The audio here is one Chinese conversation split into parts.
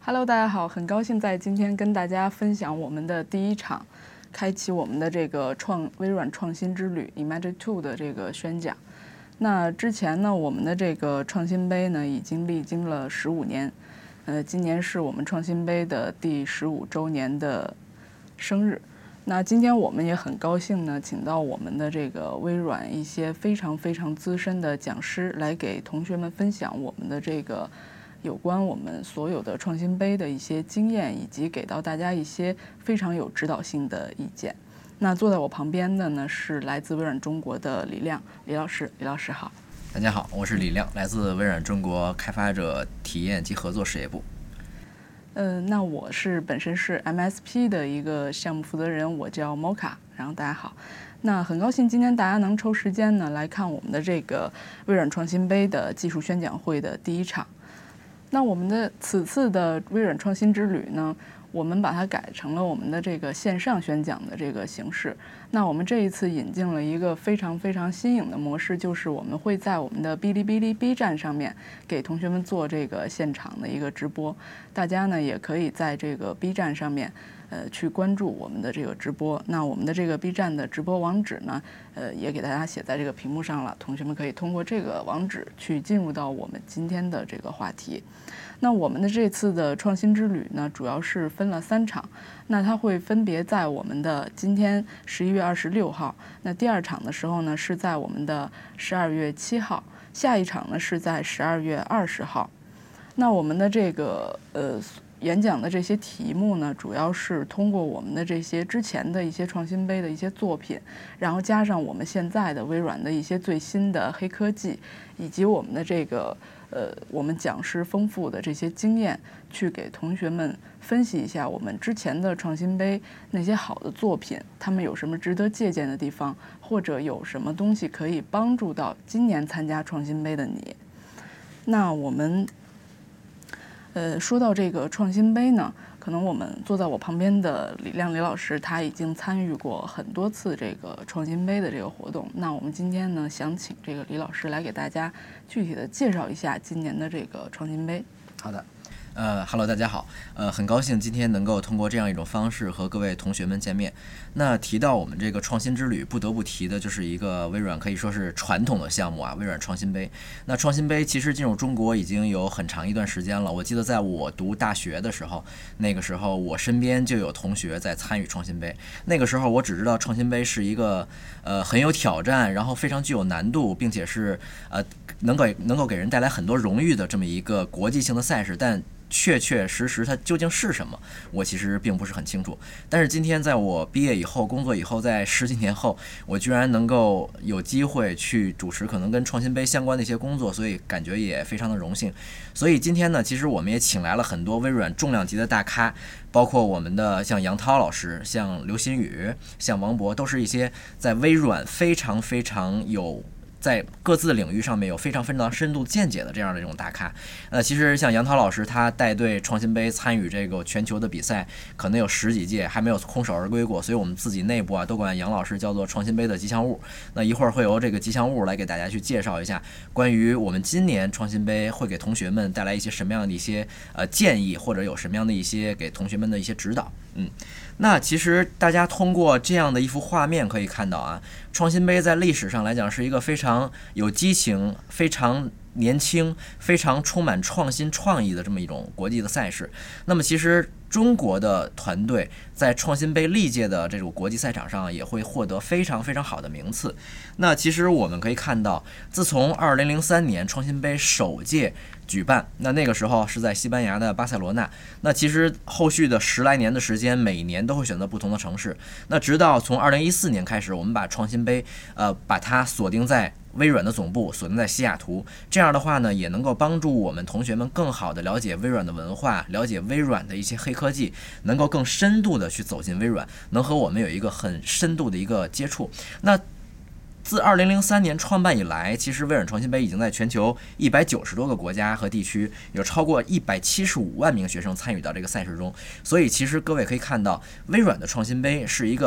Hello， 大家好，很高兴在今天跟大家分享我们的第一场，开启我们的这个微软创新之旅 Imagine 2的这个宣讲。那之前呢，我们的这个创新杯呢已经历经了15年，今年是我们创新杯的第15周年的生日。那今天我们也很高兴呢，请到我们的这个微软一些非常资深的讲师来给同学们分享我们的这个有关我们所有的创新杯的一些经验，以及给到大家一些非常有指导性的意见。那坐在我旁边的呢是来自微软中国的李亮，李老师好。 大家好，我是李亮，来自微软中国开发者体验及合作事业部。 那我本身是 MSP 的一个项目负责人，我叫 Moka， 然后大家好。那很高兴今天大家能抽时间呢来看我们的这个微软创新杯的技术宣讲会的第一场。那我们的此次的微软创新之旅呢，我们把它改成了我们的这个线上宣讲的这个形式。那我们这一次引进了一个非常新颖的模式，就是我们会在我们的哔哩哔哩 B 站上面给同学们做这个现场的一个直播。大家呢也可以在这个 B 站上面去关注我们的这个直播。那我们的这个 B 站的直播网址呢也给大家写在这个屏幕上了，同学们可以通过这个网址去进入到我们今天的这个话题。那我们的这次的创新之旅呢，主要是分了3场，那它会分别在我们的今天11月26号，那第2场的时候呢是在我们的12月7号，下一场呢是在12月20号。那我们的这个演讲的这些题目呢，主要是通过我们的这些之前的一些创新杯的一些作品，然后加上我们现在的微软的一些最新的黑科技，以及我们的这个我们讲师丰富的这些经验，去给同学们分析一下我们之前的创新杯那些好的作品，他们有什么值得借鉴的地方，或者有什么东西可以帮助到今年参加创新杯的你。那我们说到这个创新杯呢，可能我们坐在我旁边的李亮李老师，他已经参与过很多次这个创新杯的这个活动。那我们今天呢，想请这个李老师来给大家具体的介绍一下今年的这个创新杯。 好的。Hello， 大家好。很高兴今天能够通过这样一种方式和各位同学们见面。那提到我们这个创新之旅，不得不提的就是一个微软可以说是传统的项目啊，微软创新杯。那创新杯其实进入中国已经有很长一段时间了。我记得在我读大学的时候，那个时候我身边就有同学在参与创新杯。那个时候我只知道创新杯是一个很有挑战，然后非常具有难度，并且是能够给人带来很多荣誉的这么一个国际性的赛事，但确实它究竟是什么，我其实并不是很清楚。但是今天在我毕业以后，工作以后，在10几年后，我居然能够有机会去主持可能跟创新杯相关的一些工作，所以感觉也非常的荣幸。所以今天呢，其实我们也请来了很多微软重量级的大咖，包括我们的像杨涛老师、像刘新宇、像王博，都是一些在微软非常有在各自的领域上面有非常深度见解的这样的这种大咖。其实像杨涛老师，他带队创新杯参与这个全球的比赛，可能有10几届，还没有空手而归过，所以我们自己内部都管杨老师叫做创新杯的吉祥物。那一会儿会由这个吉祥物来给大家去介绍一下关于我们今年创新杯会给同学们带来一些什么样的一些建议，或者有什么样的一些给同学们的一些指导。那其实大家通过这样的一幅画面可以看到啊，创新杯在历史上来讲是一个非常有激情、非常年轻、非常充满创新创意的这么一种国际的赛事。那么其实中国的团队在创新杯历届的这种国际赛场上也会获得非常好的名次。那其实我们可以看到，自从2003年创新杯首届举办，那个时候是在西班牙的巴塞罗那。那其实后续的10来年的时间，每年都会选择不同的城市。那直到从2014年开始，我们把创新杯把它锁定在微软的总部，锁定在西雅图。这样的话呢，也能够帮助我们同学们更好的了解微软的文化，了解微软的一些黑科技，能够更深度的去走进微软，能和我们有一个很深度的一个接触。那自2003年创办以来，其实微软创新杯已经在全球190多个国家和地区，有超过175万名学生参与到这个赛事中。所以其实各位可以看到，微软的创新杯是一个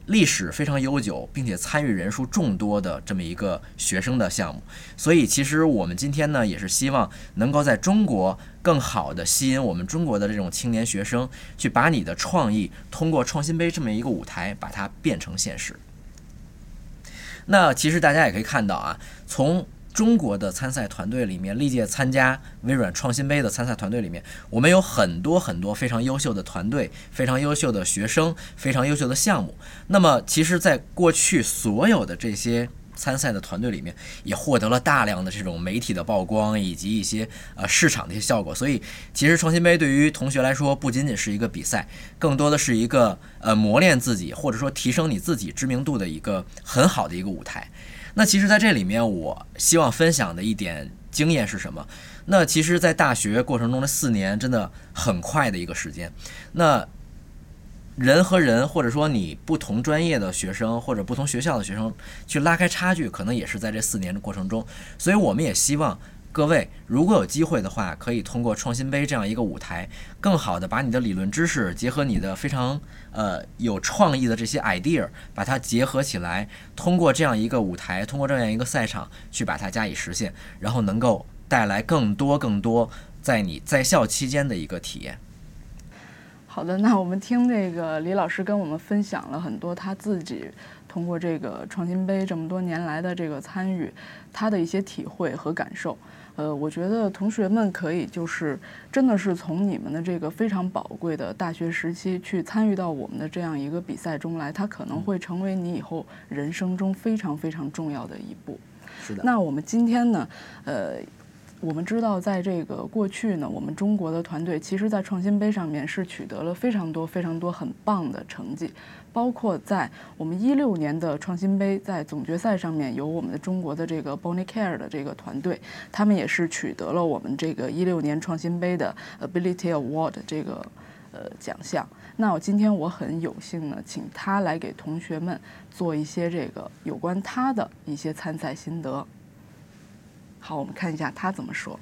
历史非常悠久，并且参与人数众多的这么一个学生的项目。所以其实我们今天呢，也是希望能够在中国更好的吸引我们中国的这种青年学生，去把你的创意通过创新杯这么一个舞台，把它变成现实。那其实大家也可以看到啊，从中国的参赛团队里面，历届参加微软创新杯的参赛团队里面，我们有很多非常优秀的团队，非常优秀的学生，非常优秀的项目。那么其实在过去所有的这些参赛的团队里面，也获得了大量的这种媒体的曝光，以及一些市场的一些效果。所以其实创新杯对于同学来说，不仅仅是一个比赛，更多的是一个磨练自己，或者说提升你自己知名度的一个很好的一个舞台。那其实在这里面，我希望分享的一点经验是什么？那其实在大学过程中的4年真的很快的一个时间。那人和人，或者说你不同专业的学生或者不同学校的学生去拉开差距，可能也是在这4年的过程中。所以我们也希望各位如果有机会的话，可以通过创新杯这样一个舞台，更好的把你的理论知识结合你的非常有创意的这些 idea， 把它结合起来，通过这样一个舞台，通过这样一个赛场去把它加以实现，然后能够带来更多在你在校期间的一个体验。 好的，那我们听这个李老师跟我们分享了很多他自己通过这个创新杯这么多年来的这个参与，他的一些体会和感受。我觉得同学们可以就是真的是从你们的这个非常宝贵的大学时期去参与到我们的这样一个比赛中来，它可能会成为你以后人生中非常重要的一步。 是的。 那我们今天呢，我们知道，在这个过去呢，我们中国的团队其实在创新杯上面是取得了非常多很棒的成绩，包括在我们16年的创新杯在总决赛上面，有我们的中国的这个 Bonicare 的这个团队，他们也是取得了我们这个16年创新杯的 Ability Award 这个奖项。那今天我很有幸呢，请他来给同学们做一些这个有关他的一些参赛心得。好，我们看一下他怎么说。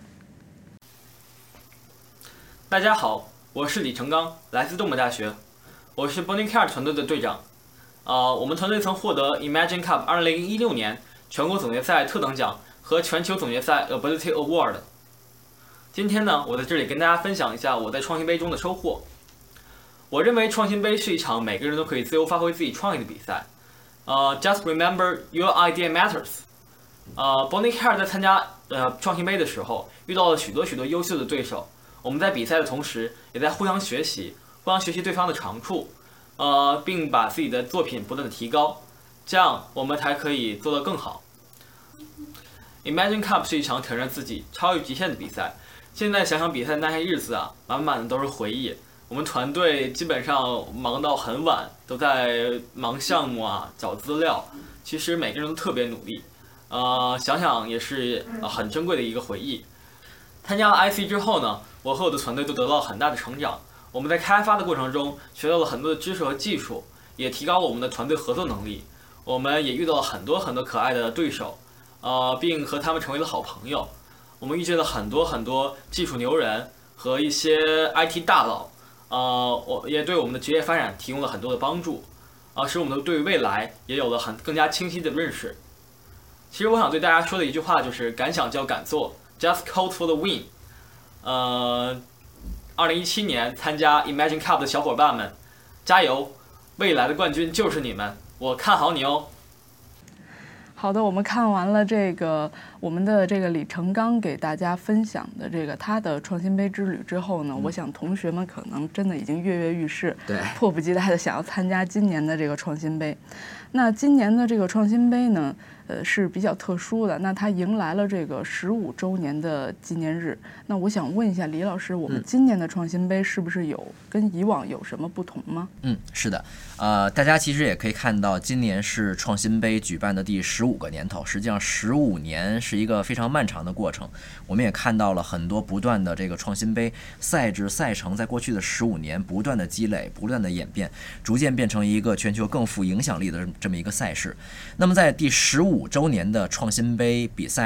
大家好，我是李成刚，来自东北大学，我是 Bonicare 团队的队长。我们团队曾获得 Imagine Cup 2016年全国总决赛特等奖和全球总决赛 Ability Award。今天呢，我在这里跟大家分享一下我在创新杯中的收获。我认为创新杯是一场每个人都可以自由发挥自己创意的比赛。Just remember your idea matters。Bonicare 在参加创新杯的时候，遇到了许多优秀的对手。我们在比赛的同时，也在互相学习对方的长处，并把自己的作品不断的提高，这样我们才可以做得更好。Imagine Cup 是一场挑战自己、超越极限的比赛。现在想想比赛那些日子啊，满满的都是回忆。我们团队基本上忙到很晚，都在忙项目啊、找资料。其实每个人都特别努力。想想也是很珍贵的一个回忆。参加了 IC 之后呢，我和我的团队都得到很大的成长。我们在开发的过程中学到了很多的知识和技术，也提高了我们的团队合作能力。我们也遇到了很多可爱的对手，并和他们成为了好朋友。我们遇见了很多技术牛人和一些 IT 大佬，我也对我们的职业发展提供了很多的帮助，使我们对于未来也有了更加清晰的认识。其实我想对大家说的一句话就是敢想就要敢做 ，Just code for the win。2017年参加 Imagine Cup 的小伙伴们，加油！未来的冠军就是你们，我看好你哦。 好的，我们看完了我们的李成刚给大家分享的他的创新杯之旅之后呢，我想同学们可能真的已经跃跃欲试， 对， 迫不及待的想要参加今年的创新杯。那今年的创新杯呢，是比较特殊的，那它迎来了15周年的纪念日。那我想问一下李老师，我们今年的创新杯是不是跟以往有什么不同吗？ 是的，大家其实也可以看到，今年是创新杯举办的第15个年头，实际上15年是一个非常漫长的过程。我们也看到了很多不断的创新杯赛制赛程，在过去的15年不断的积累，不断的演变，逐渐变成一个全球更富影响力的这么一个赛事。那么在第15周年的创新杯比赛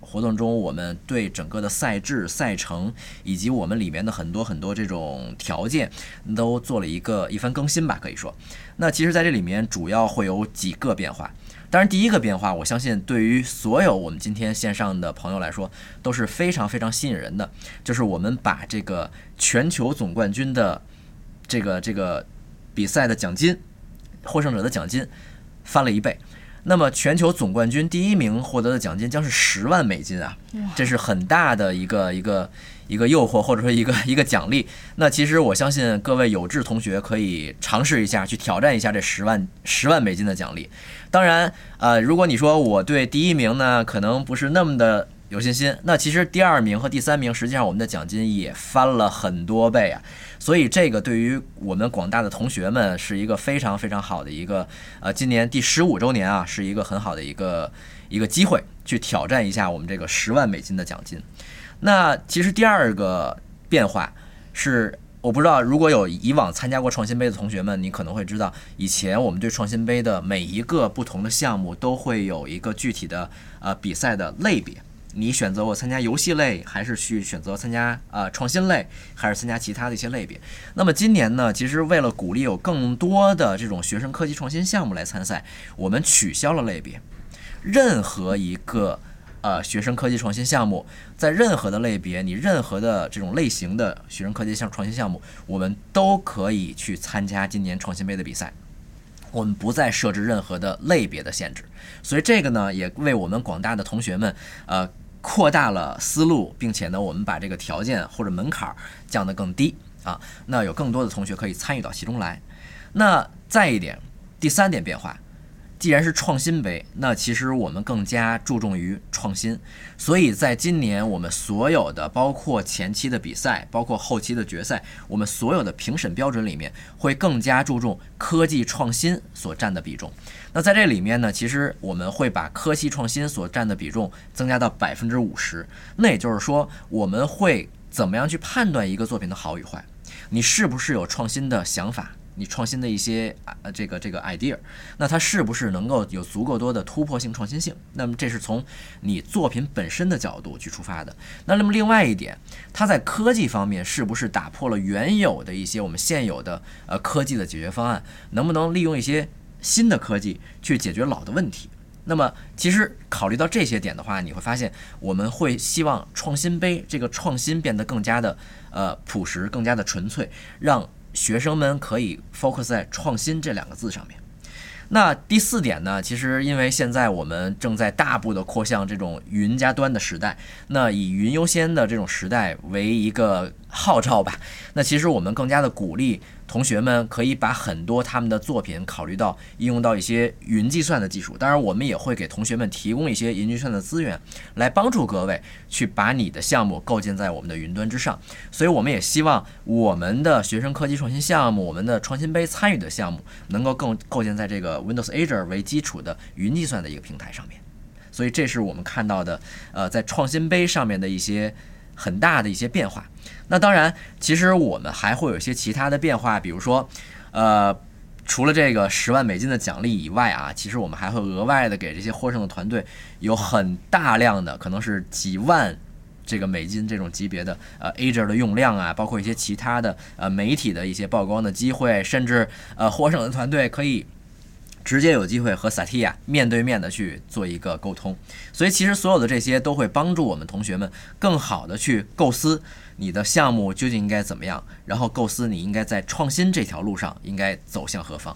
活动中，我们对整个的赛制、赛程以及我们里面的很多这种条件都做了一番更新吧，可以说。那其实在这里面主要会有几个变化。当然，第一个变化，我相信对于所有我们今天线上的朋友来说都是非常非常吸引人的，就是我们把这个全球总冠军的这个比赛的奖金，获胜者的奖金翻了1倍。那么全球总冠军第1名获得的奖金将是10万美金啊，这是很大的一个诱惑，或者说一个奖励。那其实我相信各位有志同学可以尝试一下，去挑战一下这10万美金的奖励。当然，如果你说我对第1名呢可能不是那么的有信心，那其实第2名和第3名实际上我们的奖金也翻了很多倍啊。所以这个对于我们广大的同学们是一个非常非常好的一个今年第15周年啊，是一个很好的一个机会，去挑战一下我们这个10万美金的奖金。那其实第2个变化是，我不知道如果有以往参加过创新杯的同学们，你可能会知道，以前我们对创新杯的每一个不同的项目都会有一个具体的比赛的类别。你选择我参加游戏类，还是去选择参加创新类，还是参加其他的一些类别？那么今年呢，其实为了鼓励有更多的这种学生科技创新项目来参赛，我们取消了类别。任何一个学生科技创新项目，在任何的类别，你任何的这种类型的学生科技创新项目，我们都可以去参加今年创新杯的比赛。我们不再设置任何的类别的限制，所以这个呢，也为我们广大的同学们扩大了思路，并且呢，我们把这个条件或者门槛降得更低啊，那有更多的同学可以参与到其中来。那再一点，第3点变化，既然是创新杯，那其实我们更加注重于创新，所以在今年我们所有的，包括前期的比赛，包括后期的决赛，我们所有的评审标准里面会更加注重科技创新所占的比重。那在这里面呢，其实我们会把科技创新所占的比重增加到50%。那也就是说，我们会怎么样去判断一个作品的好与坏？你是不是有创新的想法？你创新的一些这个 idea， 那它是不是能够有足够多的突破性创新性？那么这是从你作品本身的角度去出发的。那么另外一点，它在科技方面是不是打破了原有的一些我们现有的科技的解决方案？能不能利用一些新的科技去解决老的问题？那么其实考虑到这些点的话，你会发现我们会希望创新杯这个创新变得更加的朴实，更加的纯粹，让学生们可以 focus 在创新这2个字上面。那第4点呢，其实因为现在我们正在大步的扩向这种云加端的时代，那以云优先的这种时代为一个号召吧，那其实我们更加的鼓励同学们可以把很多他们的作品考虑到应用到一些云计算的技术。当然我们也会给同学们提供一些云计算的资源，来帮助各位去把你的项目构建在我们的云端之上。所以我们也希望我们的学生科技创新项目，我们的创新杯参与的项目能够更构建在这个 Windows Azure 为基础的云计算的一个平台上面。所以这是我们看到的在创新杯上面的一些很大的一些变化。那当然其实我们还会有一些其他的变化，比如说除了这个10万美金的奖励以外啊，其实我们还会额外的给这些获胜的团队有很大量的，可能是几万这个美金这种级别的Azure 的用量啊，包括一些其他的媒体的一些曝光的机会，甚至获胜的团队可以直接有机会和 Satya 面对面的去做一个沟通。所以其实所有的这些都会帮助我们同学们更好的去构思你的项目究竟应该怎么样，然后构思你应该在创新这条路上应该走向何方。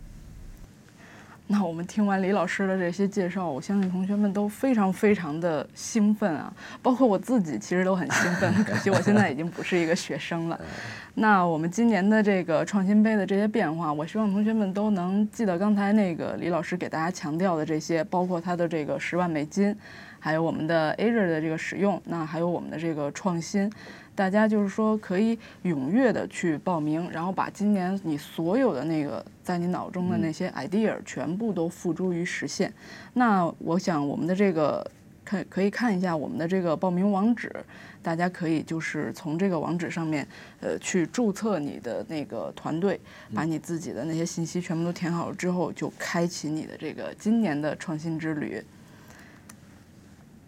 那我们听完李老师的这些介绍，我相信同学们都非常非常的兴奋啊，包括我自己其实都很兴奋，可惜我现在已经不是一个学生了。那我们今年的这个创新杯的这些变化，我希望同学们都能记得刚才那个李老师给大家强调的这些，包括它的这个10万美金，还有我们的 Azure 的这个使用，那还有我们的这个创新。大家就是说可以踊跃的去报名，然后把今年你所有的那个在你脑中的那些 idea 全部都付诸于实现。那我想我们的这个可以看一下我们的这个报名网址，大家可以就是从这个网址上面去注册你的那个团队，把你自己的那些信息全部都填好了之后，就开启你的这个今年的创新之旅。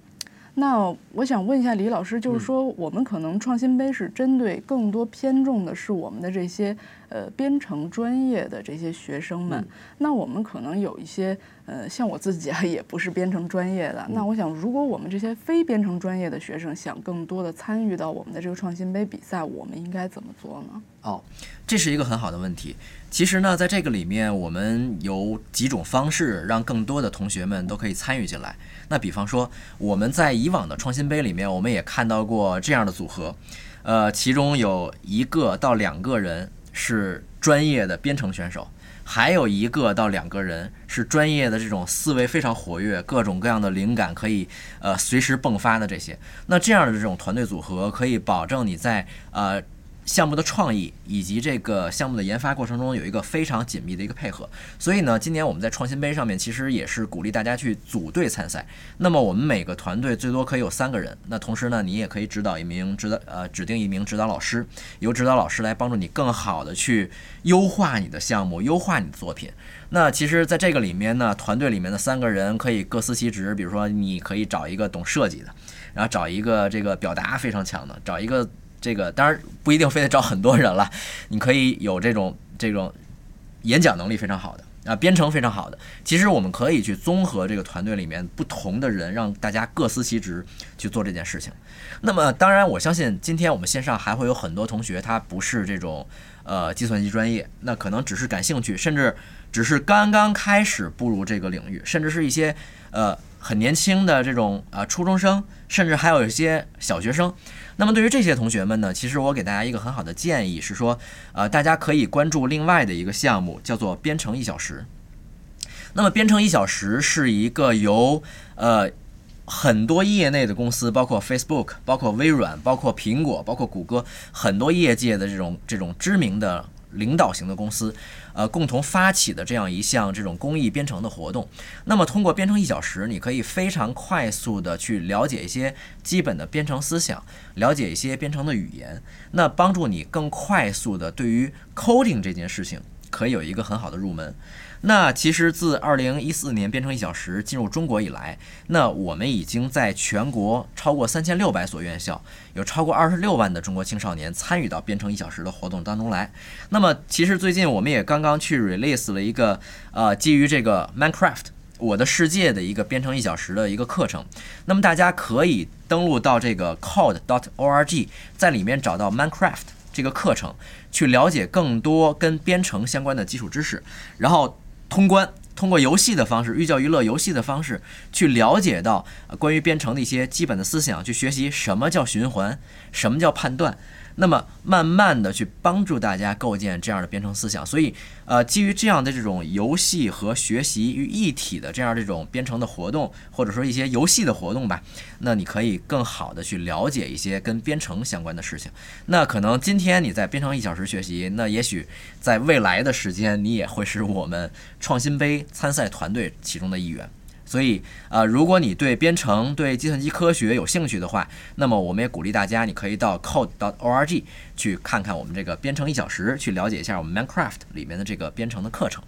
那我想问一下李老师，就是说我们可能创新杯是针对更多偏重的是我们的这些编程专业的这些学生们。那我们可能有一些像我自己也不是编程专业的。那我想，如果我们这些非编程专业的学生想更多的参与到我们的这个创新杯比赛，我们应该怎么做呢？ 这是一个很好的问题。其实呢，在这个里面，我们有几种方式让更多的同学们都可以参与进来。那比方说，我们在以往的创新杯里面，我们也看到过这样的组合，其中有1个到2个人是专业的编程选手，还有1个到2个人是专业的这种思维非常活跃，各种各样的灵感可以随时迸发的这些。那这样的这种团队组合可以保证你在项目的创意以及这个项目的研发过程中有一个非常紧密的一个配合。所以呢，今年我们在创新杯上面其实也是鼓励大家去组队参赛。那么我们每个团队最多可以有3个人，那同时呢，你也可以指定一名指导老师，由指导老师来帮助你更好的去优化你的项目，优化你的作品。那其实在这个里面呢，团队里面的3个人可以各司其职，比如说你可以找一个懂设计的，然后找一个这个表达非常强的，找一个这个当然不一定非得找很多人了，你可以有这种演讲能力非常好的编程非常好的。其实我们可以去综合这个团队里面不同的人，让大家各司其职去做这件事情。那么当然我相信今天我们线上还会有很多同学他不是这种计算机专业，那可能只是感兴趣，甚至只是刚刚开始步入这个领域，甚至是一些很年轻的这种初中生，甚至还有一些小学生。那么对于这些同学们呢，其实我给大家一个很好的建议是说，大家可以关注另外的一个项目，叫做编程1小时。那么编程1小时是一个由很多业内的公司，包括 Facebook， 包括微软，包括苹果，包括谷歌，很多业界的这种知名的领导型的公司共同发起的这样一项这种公益编程的活动。那么通过编程1小时，你可以非常快速的去了解一些基本的编程思想，了解一些编程的语言，那帮助你更快速的对于 coding 这件事情可以有一个很好的入门。那其实自2014年编程1小时进入中国以来，那我们已经在全国超过3600所院校，有超过26万的中国青少年参与到编程1小时的活动当中来。那么其实最近我们也刚刚去 release 了一个基于这个 Minecraft 我的世界的一个编程1小时的一个课程。那么大家可以登录到这个 code.org， 在里面找到 Minecraft这个课程，去了解更多跟编程相关的基础知识，然后通过游戏的方式，寓教于乐游戏的方式去了解到关于编程的一些基本的思想，去学习什么叫循环，什么叫判断，那么慢慢的去帮助大家构建这样的编程思想。所以基于这样的这种游戏和学习于一体的这样这种编程的活动，或者说一些游戏的活动吧，那你可以更好的去了解一些跟编程相关的事情。那可能今天你在编程1小时学习，那也许在未来的时间你也会是我们创新杯参赛团队其中的一员。所以如果你对编程、对计算机科学有兴趣的话，那么我们也鼓励大家，你可以到 code.org 去看看我们这个编程1小时，去了解一下我们 Minecraft 里面的这个编程的课程。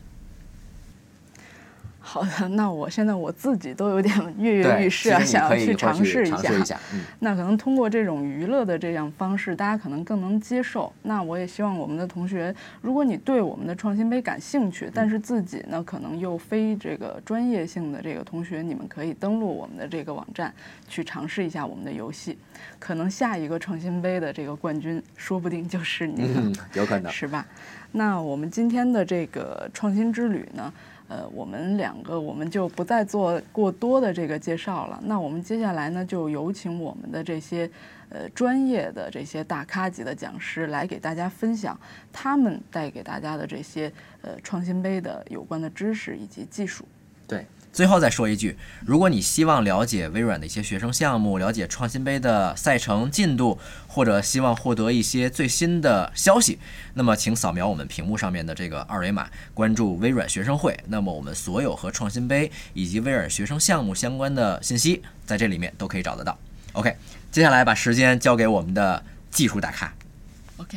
好的，那我现在我自己都有点跃跃欲试啊，想要去尝试一下。那可能通过这种娱乐的这样方式，大家可能更能接受。那我也希望我们的同学，如果你对我们的创新杯感兴趣，但是自己呢可能又非这个专业性的这个同学，你们可以登录我们的这个网站去尝试一下我们的游戏。可能下一个创新杯的这个冠军，说不定就是你了， 有可能是吧？那我们今天的这个创新之旅呢？我们2个我们就不再做过多的这个介绍了。那我们接下来呢，就有请我们的这些专业的这些大咖级的讲师来给大家分享他们带给大家的这些创新杯的有关的知识以及技术。 对。最后再说一句，如果你希望了解微软的一些学生项目，了解创新杯的赛程进度，或者希望获得一些最新的消息，那么请扫描我们屏幕上面的这个二维码，关注微软学生会。那么我们所有和创新杯以及微软学生项目相关的信息，在这里面都可以找得到。OK， 接下来把时间交给我们的技术大咖。 OK。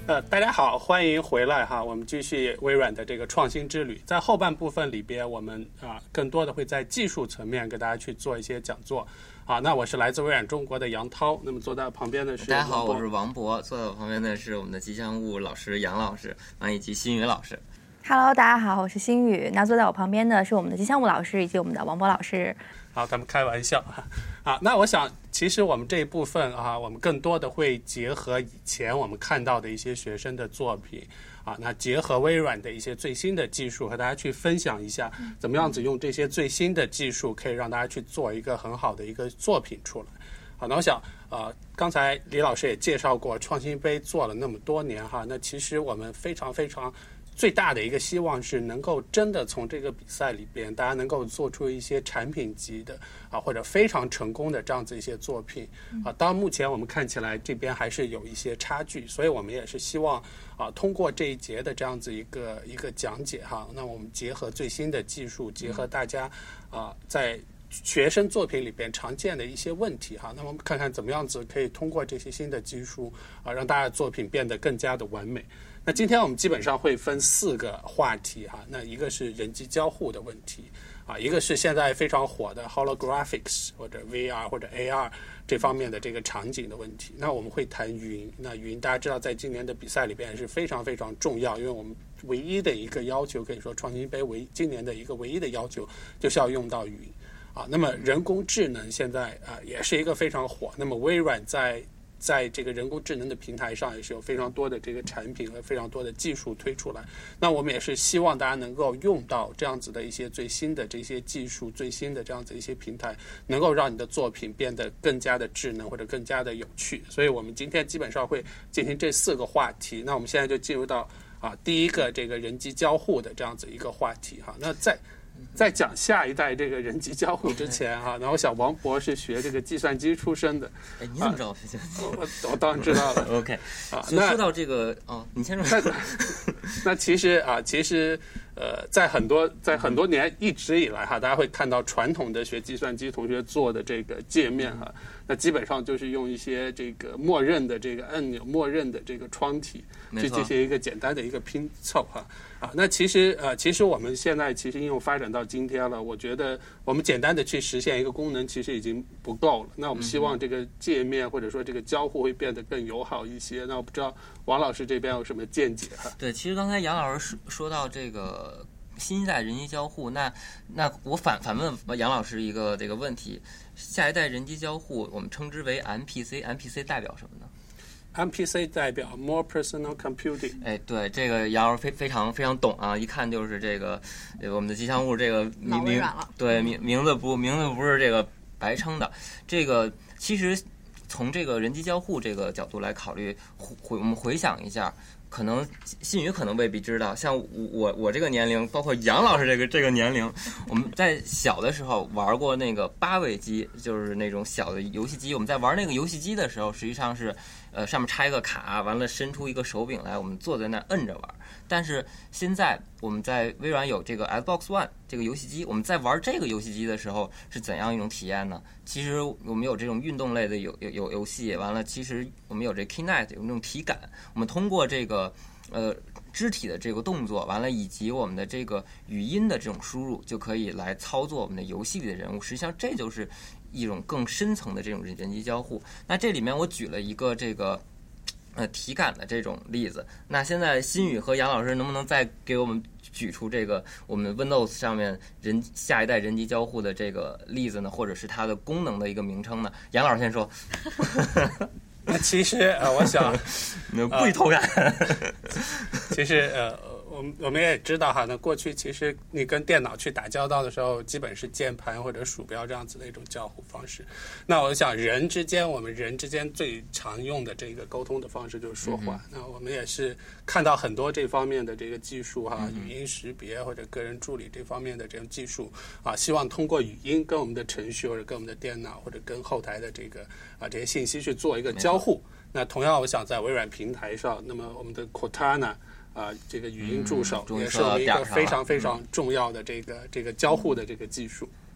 大家好，欢迎回来哈，我们继续微软的这个创新之旅。在后半部分里边，我们更多的会在技术层面给大家去做一些讲座。好，那我是来自微软中国的杨涛，那么坐在旁边的是大家好，我是王博，坐在我旁边的是我们的吉祥物老师杨老师，以及新宇老师。 Hello， 大家好，我是新宇。那坐在我旁边的是我们的吉祥物老师以及我们的王博老师。 好，咱们开玩笑啊。那我想，其实我们这一部分我们更多的会结合以前我们看到的一些学生的作品那结合微软的一些最新的技术和大家去分享一下，怎么样子用这些最新的技术可以让大家去做一个很好的一个作品出来。好，那我想刚才李老师也介绍过，创新杯做了那么多年那其实我们非常最大的一个希望是能够真的从这个比赛里边，大家能够做出一些产品级的或者非常成功的这样子一些作品当然目前我们看起来这边还是有一些差距，所以我们也是希望通过这一节的这样子一个讲解那我们结合最新的技术，结合大家在学生作品里边常见的一些问题那么我们看看怎么样子可以通过这些新的技术让大家的作品变得更加的完美。那今天我们基本上会分4个话题那一个是人机交互的问题一个是现在非常火的 holographics 或者 VR 或者 AR 这方面的这个场景的问题。那我们会谈云，那云大家知道在今年的比赛里边是非常重要，因为我们唯一的一个要求，可以说创新杯今年的一个唯一的要求就是要用到云那么人工智能现在也是一个非常火，那么微软在这个人工智能的平台上也是有非常多的这个产品和非常多的技术推出来。那我们也是希望大家能够用到这样子的一些最新的这些技术，最新的这样子一些平台，能够让你的作品变得更加的智能或者更加的有趣。所以我们今天基本上会进行这4个话题。那我们现在就进入到第一个这个人机交互的这样子一个话题那在讲下一代这个人机交互之前然后我想王博是学这个计算机出身的。 你怎么知道我学计算机？ 我当然知道了。 OK 就说到这个你先说。 那其实在很多年一直以来大家会看到传统的学计算机同学做的这个界面那基本上就是用一些这个默认的这个按钮、默认的这个窗体去进行一个简单的一个拼凑那其实我们现在其实应用发展到今天了，我觉得我们简单的去实现一个功能其实已经不够了。那我们希望这个界面或者说这个交互会变得更友好一些。那我不知道王老师这边有什么见解对，其实刚才杨老师说到这个新一代人机交互，那我反问杨老师一个这个问题：下一代人机交互我们称之为 MPC 代表什么呢 ？MPC 代表 More Personal Computing。 对，这个杨老师非常懂一看就是这个我们的吉祥物这个名字不是这个白称的。这个其实从这个人机交互这个角度来考虑，我们回想一下。可能新宇可能未必知道，像我这个年龄，包括杨老师这个年龄，我们在小的时候玩过那个8位机，就是那种小的游戏机。我们在玩那个游戏机的时候，实际上是上面插一个卡，完了伸出一个手柄来，我们坐在那摁着玩。但是现在我们在微软有这个 Xbox One 这个游戏机，我们在玩这个游戏机的时候是怎样一种体验呢？其实我们有这种运动类的游戏，完了其实我们有这 Kinect 有那种体感，我们通过这个肢体的这个动作，完了以及我们的这个语音的这种输入，就可以来操作我们的游戏里的人物。实际上这就是一种更深层的这种人机交互。那这里面我举了一个这个体感的这种例子。那现在新宇和杨老师能不能再给我们举出这个我们 Windows 上面下一代人机交互的这个例子呢？或者是它的功能的一个名称呢？杨老师先说。 那其实我想故意偷看。 其实我们也知道那过去其实你跟电脑去打交道的时候，基本是键盘或者鼠标这样子的一种交互方式。那我想我们人之间最常用的这个沟通的方式就是说话。那我们也是看到很多这方面的这个技术语音识别或者个人助理这方面的这种技术希望通过语音跟我们的程序或者跟我们的电脑或者跟后台的这个这些信息去做一个交互。那同样我想在微软平台上，那么我们的 Cortana这个语音助手也是我们一个非常重要的这个交互的这个技术。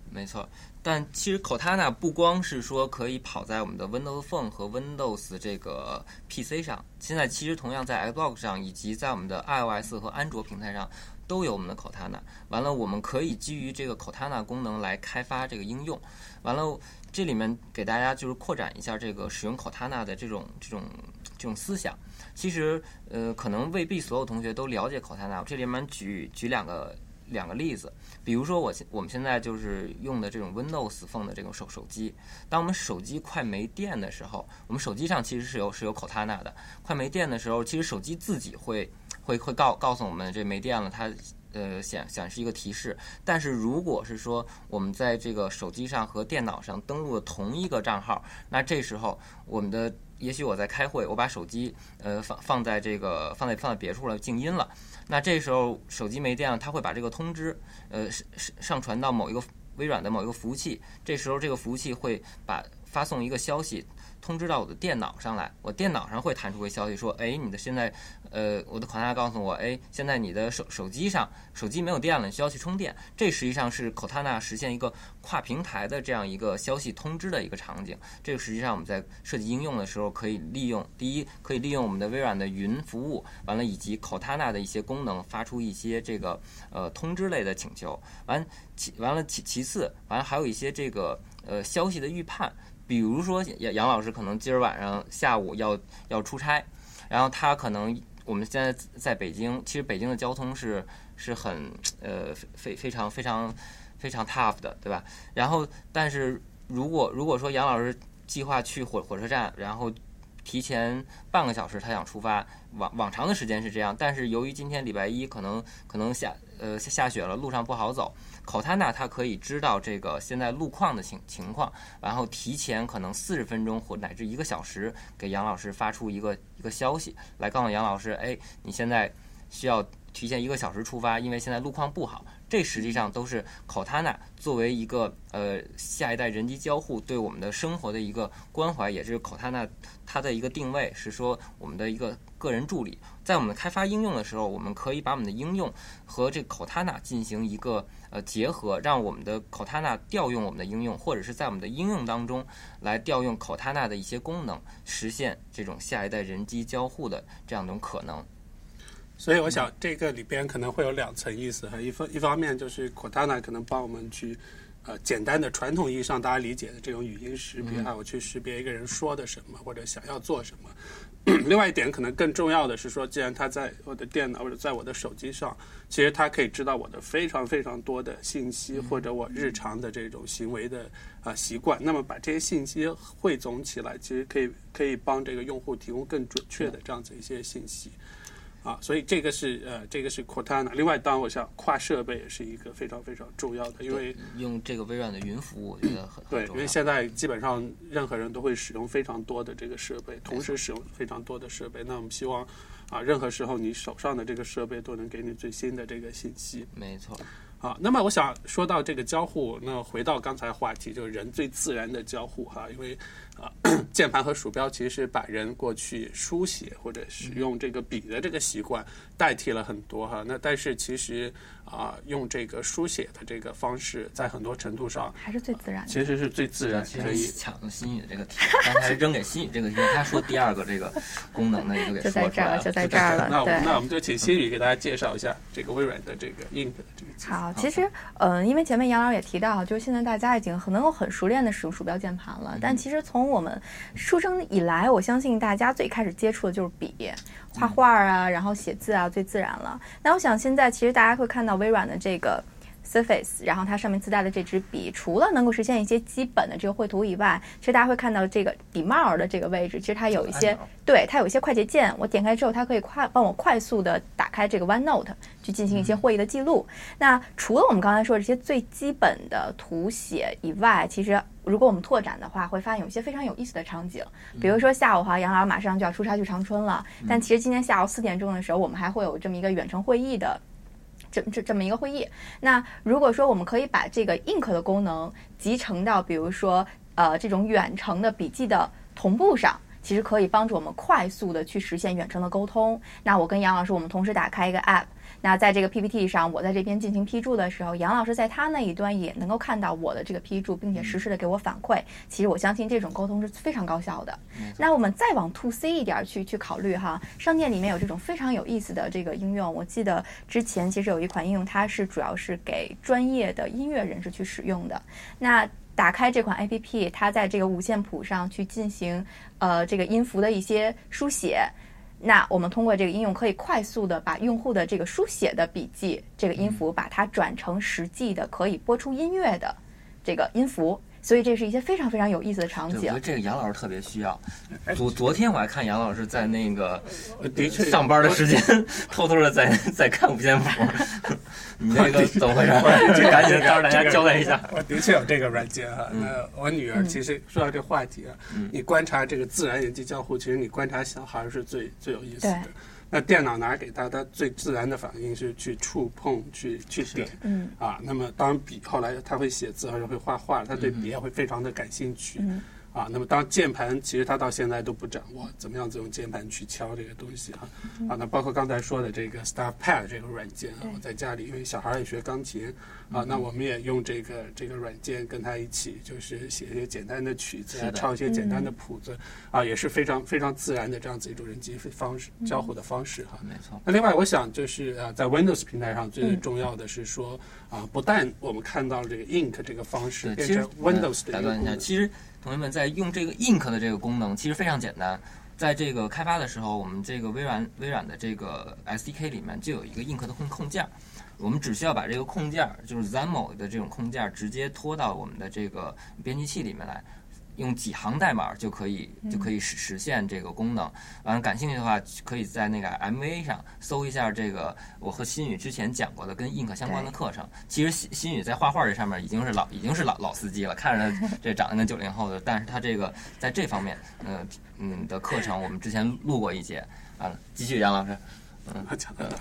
没错。但其实 Cortana 不光是说可以跑在我们的 Windows Phone 和 Windows 这个 PC 上，现在其实同样在 Xbox 上以及在我们的 iOS 和安卓平台上都有我们的 Cortana。完了，我们可以基于这个 Cortana 功能来开发这个应用。完了，这里面给大家就是扩展一下这个使用 Cortana 的这种思想。其实可能未必所有同学都了解 Cortana， 这里面举两个例子。比如说我们现在就是用的这种 Windows Phone 的这种手机，当我们手机快没电的时候，我们手机上其实是有 Cortana 的。快没电的时候，其实手机自己会告诉我们这没电了，它显示一个提示。但是如果是说我们在这个手机上和电脑上登录了同一个账号，那这时候也许我在开会，我把手机放在别处了，静音了。那这时候手机没电了，它会把这个通知上传到微软的某一个服务器。这时候这个服务器会发送一个消息通知到我的电脑上来，我电脑上会弹出个消息说，你的现在我的Cortana告诉我，现在你的手机没有电了，你需要去充电。这实际上是 Cortana 实现一个跨平台的这样一个消息通知的一个场景。这个实际上我们在设计应用的时候可以利用，第一可以利用我们的微软的云服务，完了以及 Cortana 的一些功能发出一些这个通知类的请求。其次还有一些这个消息的预判。比如说杨老师可能今儿晚上下午要出差，然后他可能我们现在在北京，其实北京的交通是很非常 tough 的，对吧？然后但是如果说杨老师计划去火车站，然后提前半个小时他想出发，往常的时间是这样，但是由于今天礼拜一可能下雪了，路上不好走。Cortana 它可以知道这个现在路况的情况，然后提前可能40分钟或乃至1个小时给杨老师发出一个消息，来告诉杨老师，你现在需要提前1个小时出发，因为现在路况不好。这实际上都是 Cortana 作为一个下一代人机交互对我们的生活的一个关怀，也是 Cortana 它的一个定位，是说我们的一个个人助理。在我们开发应用的时候，我们可以把我们的应用和这 Cortana 进行一个结合，让我们的 Cortana 调用我们的应用，或者是在我们的应用当中来调用 Cortana 的一些功能，实现这种下一代人机交互的这样一种可能。 所以我想这个里边可能会有2层意思，一方面就是 Cortana 可能帮我们去简单的传统意义上大家理解的这种语音识别，还有去识别一个人说的什么或者想要做什么。另外一点可能更重要的是说，既然它在我的电脑或者在我的手机上，其实它可以知道我的非常非常多的信息，或者我日常的这种行为的习惯。那么把这些信息汇总起来，其实可以帮这个用户提供更准确的这样子一些信息。所以这个是 Cortana。另外，当然我想跨设备也是一个非常非常重要的，因为用这个微软的云服务，我觉得很重要。 对，因为现在基本上任何人都会使用非常多的这个设备，同时使用非常多的设备。那我们希望任何时候你手上的这个设备都能给你最新的这个信息。 没错。 那么我想说到这个交互，那回到刚才话题，就是人最自然的交互因为键盘和鼠标其实是把人过去书写或者使用这个笔的这个习惯代替了很多那但是其实用这个书写的这个方式，在很多程度上还是最自然的， 其实是最自然。 可以抢了新宇这个题，刚才扔给新宇这个题，他说第2个这个功能呢，也就给说出来了， 就在这儿了。 那我们就请新宇给大家介绍一下这个微软的这个 Ink 的这个。 好，其实因为前面杨老师也提到，就是现在大家已经能够很熟练的使用鼠标键盘了，但其实从我们出生以来，我相信大家最开始接触的就是笔，画画然后写字最自然了。那我想现在其实大家会看到微软的这个Surface， 然后它上面自带的这支笔，除了能够实现一些基本的这个绘图以外，其实大家会看到这个笔帽的这个位置，其实它有一些它有一些快捷键，我点开之后，它可以帮我快速的打开这个 OneNote 去进行一些会议的记录。那除了我们刚才说的这些最基本的图写以外，其实如果我们拓展的话，会发现有一些非常有意思的场景，比如说下午杨老师马上就要出差去长春了，但其实今天下午4点钟的时候，我们还会有这么一个远程会议的这么一个会议。那如果说我们可以把这个 Ink 的功能集成到比如说这种远程的笔记的同步上，其实可以帮助我们快速的去实现远程的沟通。那我跟杨老师我们同时打开一个 app， 那在这个 PPT 上，我在这边进行批注的时候，杨老师在他那一端也能够看到我的这个批注，并且实时的给我反馈。其实我相信这种沟通是非常高效的。那我们再往 to C 一点去考虑哈，商店里面有这种非常有意思的这个应用。我记得之前其实有一款应用，它是主要是给专业的音乐人士去使用的。那打开这款 APP， 它在这个五线谱上去进行这个音符的一些书写。那我们通过这个应用可以快速的把用户的这个书写的笔记这个音符把它转成实际的可以播出音乐的这个音符。所以这是一些非常非常有意思的场景。我觉得这个杨老师特别需要。昨天我还看杨老师在那个上班的时间，偷偷的在看五线谱。你这个怎么回事？就赶紧告诉大家交代一下。 我的确有这个软件哈。那我女儿其实说到这话题啊，你观察这个自然演技交互，其实你观察小孩是最有意思的。那电脑拿给他最自然的反应是去触碰、去点，那么当笔后来他会写字或者会画画，他对笔也会非常的感兴趣，那么当键盘其实他到现在都不掌握怎么样子用键盘去敲这个东西那包括刚才说的这个 StarPad 这个软件我在家里因为小孩也学钢琴那我们也用这个软件跟他一起就是写一些简单的曲子抄一些简单的谱子也是非常非常自然的这样子一种人机方式交互的方式没错。 那另外我想就是在 Windows 平台上最重要的是说不但我们看到这个 Ink 这个方式变成 Windows 的一个功能， 其实同学们在用这个 Ink 的这个功能其实非常简单。在这个开发的时候，我们这个微软的这个 SDK 里面就有一个 Ink 的控件，我们只需要把这个控件，就是 XAML 的这种控件直接拖到我们的这个编辑器里面来，用几行代码就可以实现这个功能。感兴趣的话，可以在那个 MVA 上搜一下这个我和新宇之前讲过的跟 Ink 相关的课程。其实新宇在画画这上面已经是老司机了，看着这长得跟90后的，但是他这个在这方面的课程我们之前录过一节。继续杨老师。 讲到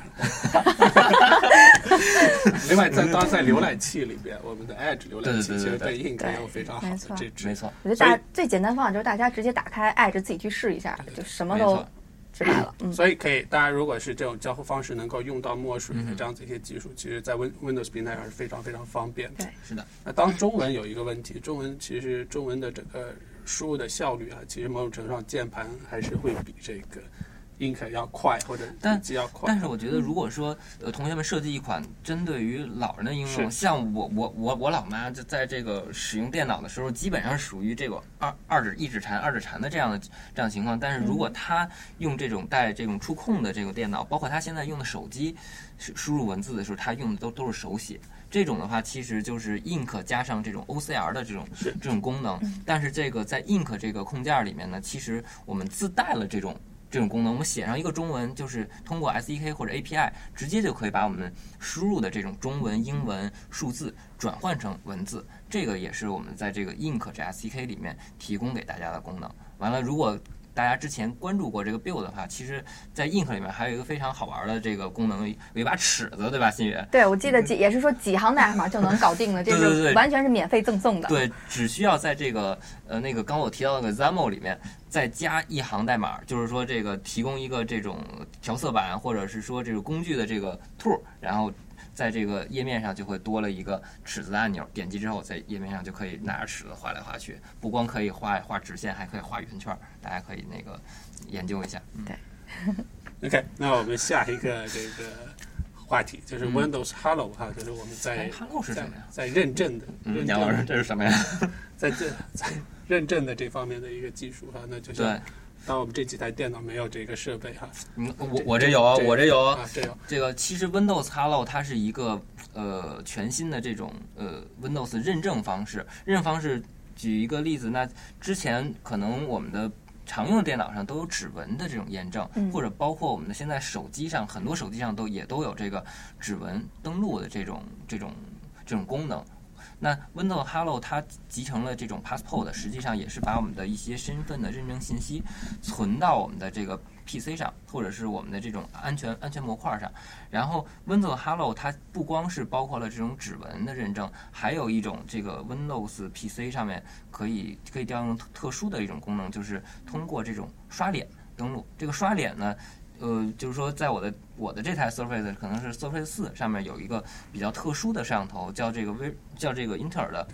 另外在浏览器里边，我们的 Edge 浏览器其实对 Ink 有非常好的支持。 没错， 我觉得最简单方法就是大家直接打开 Edge 自己去试一下，就什么都知道了。 所以可以，大家如果是这种交互方式能够用到墨水的这样子一些技术，其实在 Windows 平台上是非常非常方便的。 对， 是的。 那当中文有一个问题，中文的整个输入的效率其实某种程度上键盘还是会比这个Ink 要快，或者笔记要快。 但是我觉得，如果说同学们设计一款针对于老人的应用，像我老妈就在这个使用电脑的时候，基本上属于这个二指禅的这样的情况。但是如果他用这种带这种触控的这个电脑，包括他现在用的手机输入文字的时候，他用的都是手写。这种的话，其实就是 Ink 加上这种 OCR 的这种功能。但是这个在 Ink 这个控件里面呢，其实我们自带了这种功能，我们写上一个中文，就是通过 SDK 或者 API 直接就可以把我们输入的这种中文、英文、数字转换成文字。这个也是我们在这个 Ink 这 SDK 里面提供给大家的功能。完了，如果大家之前关注过这个 Build 的话，其实在 Ink 里面还有一个非常好玩的这个功能，有一把尺子，对吧，新宇？ 对，我记得也是说几行代码就能搞定的，这个完全是免费赠送的。 对，只需要在这个那个刚我提到那个 XAML 里面再加一行代码，就是说这个提供一个这种调色板或者是说这个工具的这个 tool， 然后在这个页面上就会多了一个尺子的按钮，点击之后在页面上就可以拿着尺子画来画去，不光可以画直线，还可以画圆圈，大家可以那个研究一下。 对。 OK， 那我们下一个这个话题就是 Windows Hello 就是我们在 Hello 是什么呀？ 在认证的， 杨老师这是什么呀？ 在认证的这方面的一个技术那就像当我们这几台电脑没有这个设备我这有啊，我这有啊， 这个其实 Windows Hello 它是一个全新的这种Windows 认证方式。认证方式举一个例子，那之前可能我们的常用的电脑上都有指纹的这种验证，或者包括我们的现在手机上，很多手机上也都有这个指纹登录的这种功能。那 Windows Hello 它集成了这种 Passport， 实际上也是把我们的一些身份的认证信息存到我们的这个 PC 上，或者是我们的这种安全模块上。然后 Windows Hello 它不光是包括了这种指纹的认证，还有一种这个 Windows PC 上面可以调用特殊的一种功能，就是通过这种刷脸登录。这个刷脸呢， 就是说在我的这台 Surface 可能是 Surface 4上面有一个比较特殊的摄像头，叫这个英特尔的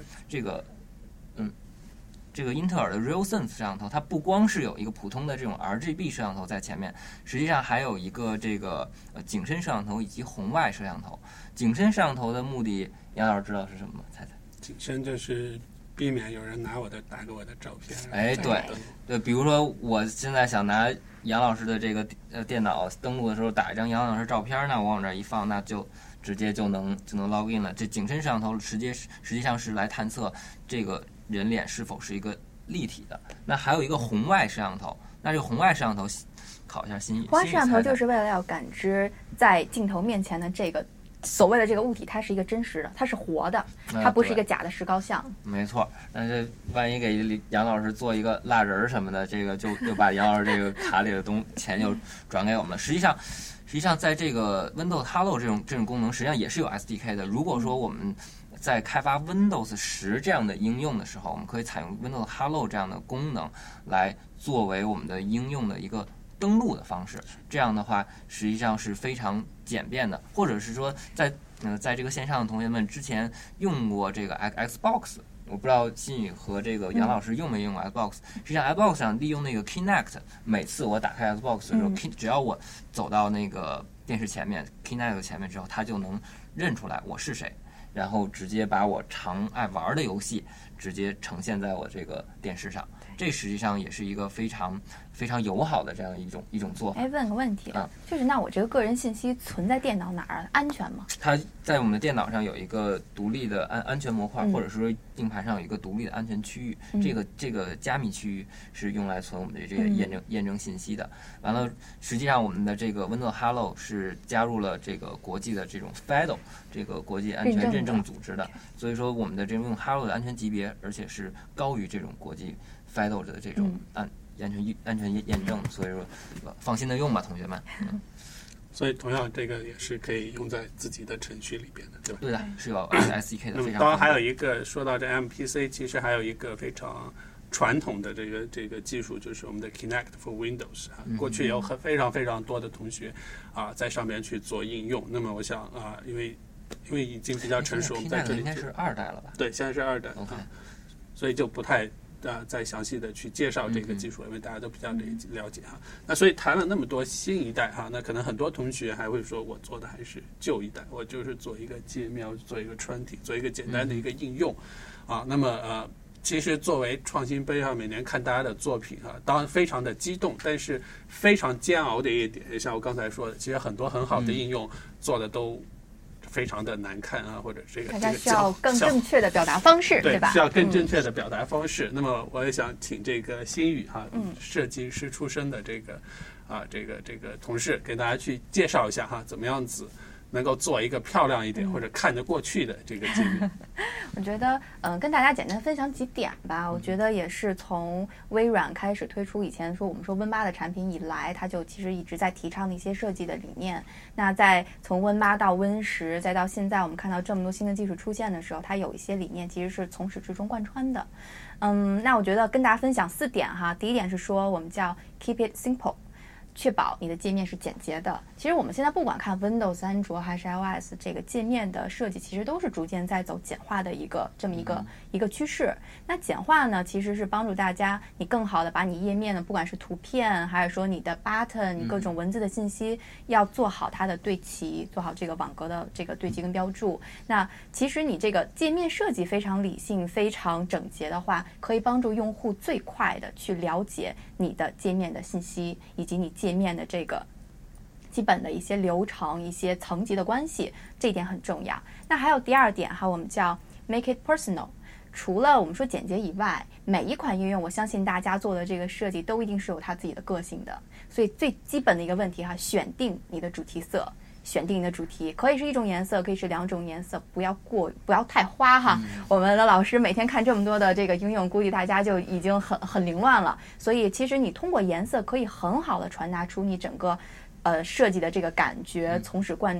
这个英特尔的 RealSense 摄像头，它不光是有一个普通的这种 RGB 摄像头在前面，实际上还有一个这个景深摄像头以及红外摄像头。景深摄像头的目的，杨老师知道是什么吗？猜猜。 景深就是避免有人打给我的照片。 哎，对，比如说我现在想拿杨老师的这个电脑登录的时候打一张杨老师照片，那我往这一放，那就直接就能 log in 了。这景深摄像头实际上是来探测这个人脸是否是一个立体的。那还有一个红外摄像头，那这个红外摄像头考一下心语。 红外摄像头就是为了要感知在镜头面前的这个所谓的这个物体，它是一个真实的，它是活的，它不是一个假的石膏像。 没错，那这万一给杨老师做一个蜡人什么的，这个就把杨老师这个卡里的钱就转给我们了。实际上，在这个 Windows Hello 这种功能，实际上也是有 SDK 的。如果说我们在开发 Windows 10这样的应用的时候，我们可以采用 Windows Hello 这样的功能来作为我们的应用的一个登录的方式。这样的话，实际上是非常简便的。或者是说，在这个线上的同学们之前用过这个 Xbox。我不知道新宇和这个杨老师用没用过 Xbox。实际上 Xbox 上利用那个 Kinect， 每次我打开 Xbox 的时候，只要我走到那个电视前面 Kinect 前面之后，它就能认出来我是谁，然后直接把我常爱玩的游戏直接呈现在我这个电视上。这实际上也是一个非常非常友好的这样一种做法。 问个问题，就是那我这个个人信息存在电脑哪儿安全吗？ 它在我们的电脑上有一个独立的安全模块，或者说硬盘上有一个独立的安全区域。这个加密区域是用来存我们的这个验证信息的。完了，实际上我们的这个 Windows Hello 是加入了这个国际的这种 FIDO 这个国际安全认证组织的，所以说我们的这种 Hello 的安全级别，而且是高于这种国际 FIDO 的这种安全验证，所以说放心的用吧，同学们。 所以同样这个也是可以用在自己的程序里边的，对吧？ 对的，是有 SDK 的。 那么当然还有一个说到这 MPC， 其实还有一个非常传统的这个技术，就是我们的 Kinect for Windows 啊。过去有非常非常多的同学在上面去做应用。那么我想因为已经比较成熟，我们在这里应该是2代了吧？ 对，现在是2代所以就不太再详细的去介绍这个技术，因为大家都比较了解哈。那所以谈了那么多新一代哈，那可能很多同学还会说，我做的还是旧一代，我就是做一个界面，做一个串体，做一个简单的一个应用那么其实作为创新杯每年看大家的作品当然非常的激动，但是非常煎熬的一点，像我刚才说的，其实很多很好的应用做的都非常的难看或者大家需要更正确的表达方式，对吧？ 需要更正确的表达方式。那么我也想请这个新宇设计师出身的这个同事给大家去介绍一下怎么样子能够做一个漂亮一点或者看得过去的这个界面。 我觉得跟大家简单分享几点吧。我觉得也是从微软开始推出以前我们说 Win8 的产品以来，它就其实一直在提倡的一些设计的理念。那在从 Win8 到 Win10 再到现在我们看到这么多新的技术出现的时候，它有一些理念其实是从始至终贯穿的。那我觉得跟大家分享4点第一点是说我们叫 Keep it simple，确保你的界面是简洁的。其实我们现在不管看 Windows、安卓还是 iOS， 这个界面的设计其实都是逐渐在走简化的这么一个趋势。那简化呢，其实是帮助大家你更好的把你页面的不管是图片还是说你的 button 你各种文字的信息要做好它的对齐，做好这个网格的这个对齐跟标注。那其实你这个界面设计非常理性非常整洁的话，可以帮助用户最快的去了解你的界面的信息以及你界面的这个基本的一些流程一些层级的关系，这一点很重要。那还有第2点我们叫 make it personal。除了我们说简洁以外，每一款应用我相信大家做的这个设计都一定是有它自己的个性的。所以最基本的一个问题选定你的主题色，选定你的主题，可以是1种颜色，可以是2种颜色，不要太花我们的老师每天看这么多的这个应用，估计大家就已经很凌乱了。所以其实你通过颜色可以很好的传达出你整个设计的这个感觉，从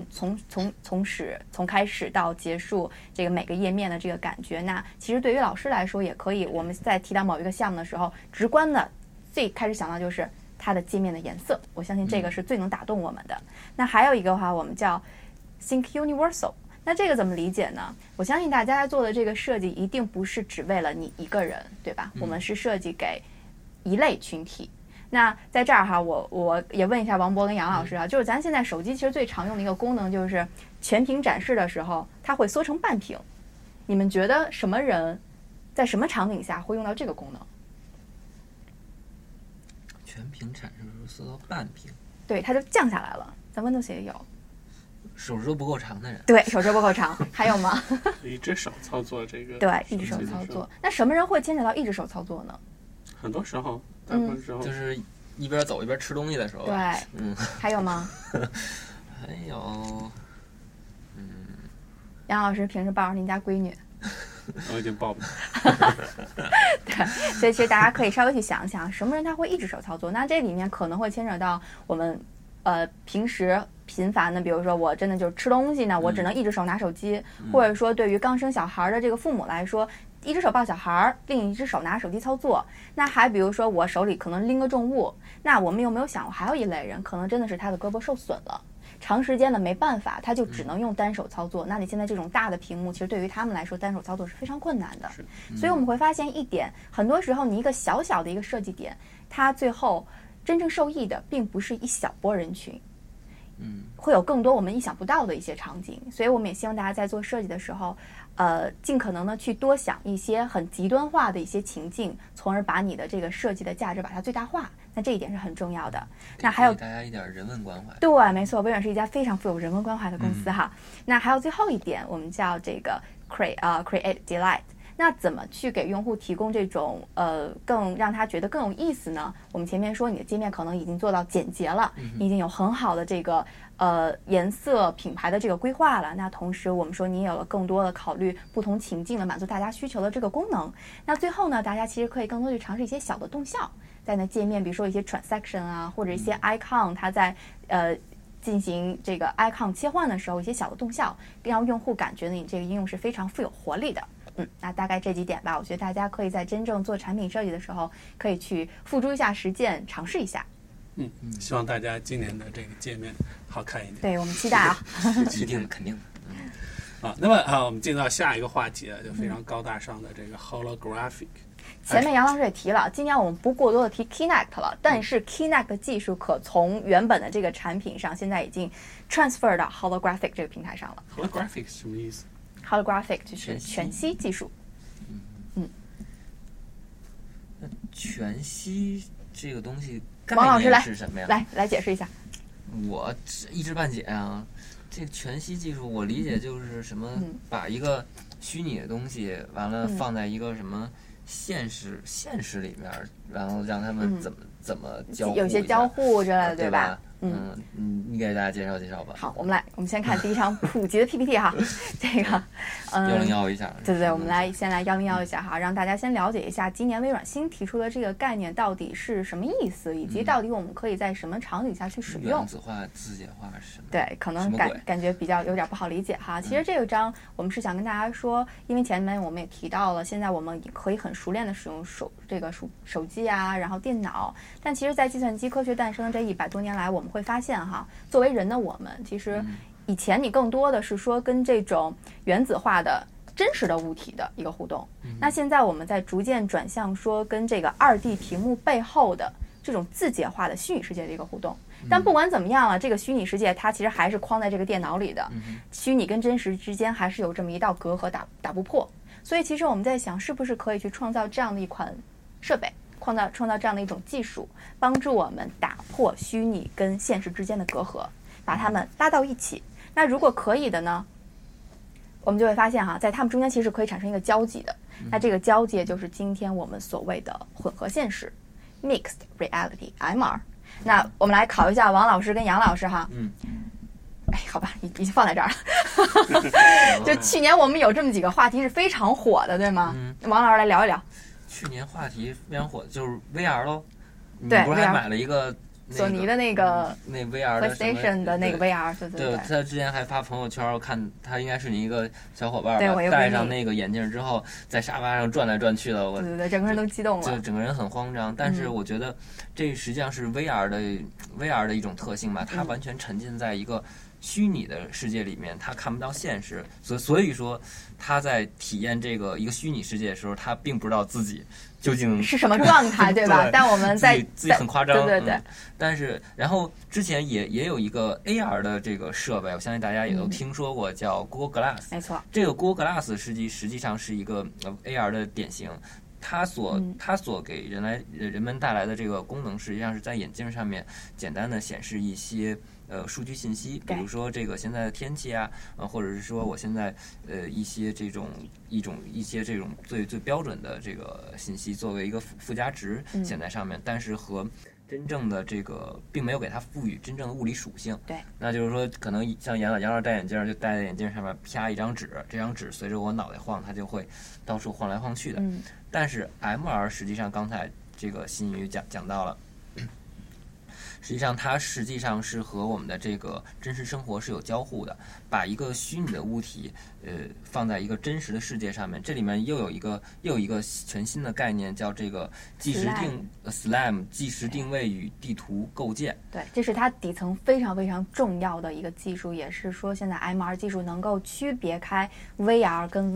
开始到结束这个每个页面的这个感觉。那其实对于老师来说也可以，我们在提到某一个项目的时候，直观的最开始想到就是它的界面的颜色，我相信这个是最能打动我们的。那还有一个的话，我们叫 Think Universal。那这个怎么理解呢？我相信大家做的这个设计一定不是只为了你一个人，对吧？我们是设计给一类群体。那在这儿哈，我也问一下王博跟杨老师啊，就是咱现在手机其实最常用的一个功能就是全屏展示的时候，它会缩成半屏。你们觉得什么人在什么场景下会用到这个功能？ 全屏展示的时候缩到半屏， 对，它就降下来了。咱 Windows 也有。 手指头不够长的人， 对，手指不够长，还有吗？ 一只手操作这个， 对，一只手操作。那什么人会牵扯到一只手操作呢？ 很多时候，大部分时候就是一边走一边吃东西的时候。 对，还有吗？ 还有， 杨老师平时抱着您家闺女， 我已经抱不了。 对，所以其实大家可以稍微去想一想，什么人他会一只手操作？那这里面可能会牵扯到我们平时频繁的，比如说我真的就是吃东西呢，我只能一只手拿手机，或者说对于刚生小孩的这个父母来说，一只手抱小孩，另一只手拿手机操作。那还比如说我手里可能拎个重物，那我们有没有想过还有一类人，可能真的是他的胳膊受损了，长时间的没办法，他就只能用单手操作。那你现在这种大的屏幕，其实对于他们来说，单手操作是非常困难的。所以我们会发现一点，很多时候你一个小小的一个设计点，它最后真正受益的并不是一小波人群。会有更多我们意想不到的一些场景，所以我们也希望大家在做设计的时候，尽可能的去多想一些很极端化的一些情境，从而把你的这个设计的价值把它最大化。那这一点是很重要的。那还有大家一点人文关怀。 对，没错，微软是一家非常富有人文关怀的公司哈。那还有最后一点，我们叫这个 create delight。那怎么去给用户提供这种更让他觉得更有意思呢？我们前面说你的界面可能已经做到简洁了，你已经有很好的这个颜色品牌的这个规划了。那同时我们说你也有了更多的考虑不同情境的满足大家需求的这个功能。那最后呢，大家其实可以更多去尝试一些小的动效，在那界面，比如说一些 transaction 啊，或者一些 icon， 它在进行这个 icon 切换的时候，一些小的动效，让用户感觉你这个应用是非常富有活力的。那大概这几点吧，我觉得大家可以在真正做产品设计的时候，可以去付诸一下实践，尝试一下。 希望大家今年的这个界面好看一点。 对，我们期待啊。 一定的，肯定的。 那么我们进到下一个话题就非常高大上的这个 holographic。 前面杨老师也提了，今年我们不过多的提 Kinect 了，但是 Kinect 的技术可从原本的这个产品上，现在已经 transfer 到 holographic 这个平台上了。 holographic 是什么意思 ？Holographic 就是全息技术。 那全息这个东西概王老师念是什么呀？ 来解释一下。 我一知半解啊。这个全息技术，我理解就是什么，把一个虚拟的东西，完了放在一个什么现实里面，然后让他们怎么交互， 有些交互之类的， 对吧？ 你给大家介绍介绍吧。 好，我们先看第一张普及的 PPT 哈，这个 101一下。 对，我们先来101一下哈，让大家先了解一下今年微软新提出的这个概念到底是什么意思，以及到底我们可以在什么场景下去使用。 原子化、自解化是什么？ 对，可能感觉比较有点不好理解哈。其实这个章我们是想跟大家说，因为前面我们也提到了，现在我们可以很熟练的使用手机啊，然后电脑，但其实在计算机科学诞生的这100多年来，我们会发现哈，作为人的我们，其实以前你更多的是说跟这种原子化的真实的物体的一个互动，那现在我们在逐渐转向说跟这个2D 屏幕背后的这种自解化的虚拟世界的一个互动。但不管怎么样了，这个虚拟世界它其实还是框在这个电脑里的，虚拟跟真实之间还是有这么一道隔阂，打不破。所以其实我们在想，是不是可以去创造这样的一款设备，创造这样的一种技术，帮助我们打破虚拟跟现实之间的隔阂，把它们拉到一起。那如果可以的呢，我们就会发现哈，在它们中间其实可以产生一个交集的。那这个交界就是今天我们所谓的混合现实 （Mixed Reality, MR）。那我们来考一下王老师跟杨老师哈。好吧，已经放在这儿了。就去年我们有这么几个话题是非常火的，对吗？王老师来聊一聊。 去年话题非常火的就是 VR 喽。 对， 你不是还买了一个索尼的那个那 VR 的 PlayStation 的那个 VR， 对， 他之前还发朋友圈，我看他应该是你一个小伙伴吧， 戴上那个眼镜之后，在沙发上转来转去的， 对，整个人都激动了， 就整个人很慌张。但是我觉得这实际上是 VR 的一种特性吧，它完全沉浸在一个虚拟的世界里面，他看不到现实，所以说他在体验这个一个虚拟世界的时候，他并不知道自己究竟是什么状态，对吧？但我们在自己很夸张， 对。 但是，然后之前也有一个 AR 的这个设备，我相信大家也都听说过，叫 Google Glass。 没错， 这个 Google Glass 实际上是一个AR 的典型。它所给人们带来的这个功能，实际上是在眼镜上面简单的显示一些数据信息，比如说这个现在的天气啊，或者是说我现在一些这种最标准的这个信息作为一个附加值显在上面，但是和真正的这个并没有给它赋予真正的物理属性。 对， 那就是说可能像杨老戴眼镜，就戴在眼镜上面啪一张纸，这张纸随着我脑袋晃，它就会到处晃来晃去的。但是 MR 实际上刚才这个新宇讲到了，实际上它实际上是和我们的这个真实生活是有交互的，把一个虚拟的物体放在一个真实的世界上面，这里面又有一个全新的概念，叫这个SLAM 即时定位与地图构建。 对，这是它底层非常非常重要的一个技术，也是说现在 MR 技术能够区别开 VR 跟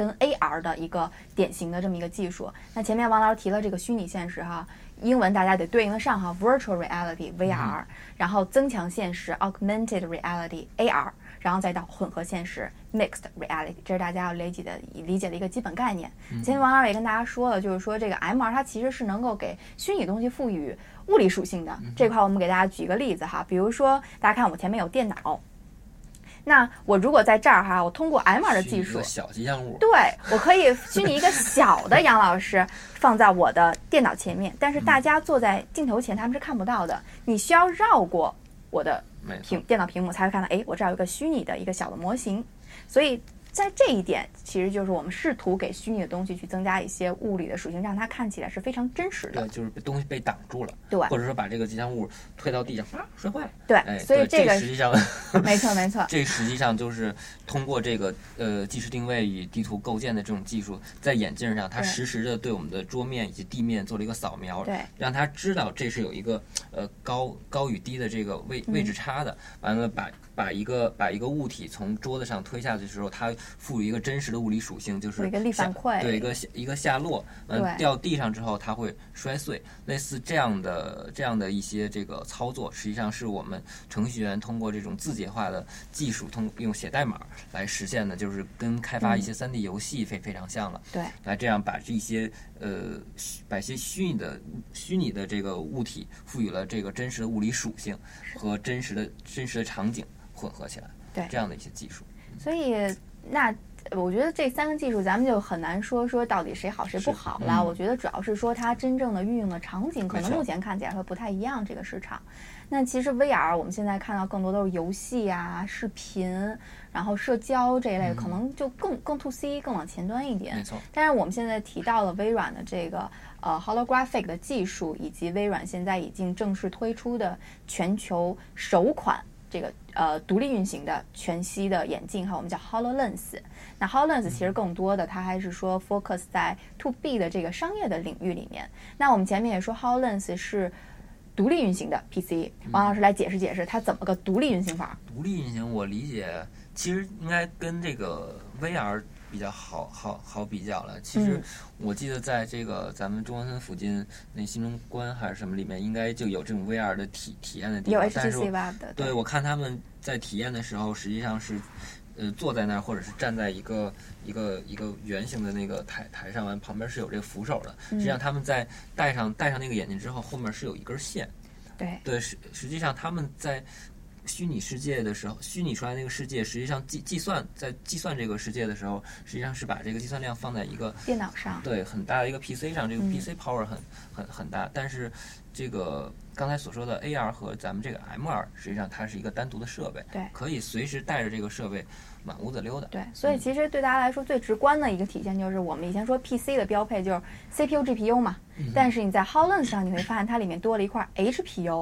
AR 的一个典型的这么一个技术。那前面王老师提了这个虚拟现实哈，英文大家得对应得上哈 ，Virtual Reality VR，然后增强现实 Augmented Reality AR， 然后再到混合现实 Mixed Reality， 这是大家要理解的一个基本概念。前面王老师也跟大家说了，就是说这个 MR 它其实是能够给虚拟东西赋予物理属性的。这块我们给大家举一个例子哈，比如说大家看我前面有电脑。那我如果在这儿哈，我通过 MR 的技术， 小吉祥物， 对，我可以虚拟一个小的杨老师放在我的电脑前面，但是大家坐在镜头前他们是看不到的，你需要绕过我的电脑屏幕才会看到，哎，我这儿有一个虚拟的一个小的模型，所以在这一点，其实就是我们试图给虚拟的东西去增加一些物理的属性，让它看起来是非常真实的。 对，就是东西被挡住了， 对， 或者说把这个吉祥物推到地上，摔坏了。 对，所以这个实际上， 没错。 这实际上就是通过这个即时定位与地图构建的这种技术，在眼镜上，它实时的对我们的桌面以及地面做了一个扫描， 对， 让它知道这是有一个高与低的这个位置差的，完了把一个物体从桌子上推下去的时候，它赋予一个真实的物理属性，就是一个力反馈， 对，一个下落，掉地上之后它会摔碎，类似这样的一些这个操作，实际上是我们程序员通过这种字节化的技术，用写代码来实现的，就是跟开发一些3D 游戏非常像了。 对， 来这样把这些把一些虚拟的这个物体赋予了这个真实的物理属性和真实的场景混合起来， 对， 这样的一些技术。 所以那我觉得这3个技术咱们就很难说到底谁好谁不好了。我觉得主要是说它真正的运用的场景可能目前看起来会不太一样，这个市场。那其实 VR 我们现在看到更多都是游戏啊、视频，然后社交这一类，可能就更 to C 更往前端一点。 没错。 但是我们现在提到了微软的这个holographic 的技术，以及微软现在已经正式推出的全球首款这个独立运行的全息的眼镜哈，我们叫 HoloLens。那 HoloLens 其实更多的它还是说 focus 在 to B 的这个商业的领域里面。那我们前面也说 HoloLens 是独立运行的 PC， 王老师来解释它怎么个独立运行法。 独立运行我理解其实应该跟这个 VR 比较好比较了。其实我记得在这个咱们中关村附近那新中关还是什么里面，应该就有这种 VR 的体验的地方。 有 HTC Vive 的。 对，我看他们在体验的时候，实际上是坐在那儿，或者是站在一个圆形的那个台上，完旁边是有这个扶手的。实际上他们在戴上那个眼镜之后，后面是有一根线。对，实际上他们在虚拟世界的时候，虚拟出来那个世界，实际上计算这个世界的时候，实际上是把这个计算量放在一个电脑上， 对，很大的一个 PC 上，这个 PC power 很大。但是这个刚才所说的 AR 和咱们这个 MR， 实际上它是一个单独的设备， 对， 可以随时带着这个设备满屋子溜达。 对，所以其实对大家来说最直观的一个体现就是，我们以前说 PC 的标配就是 CPU、GPU 嘛，但是你在 HoloLens 上你会发现它里面多了一块 HPU。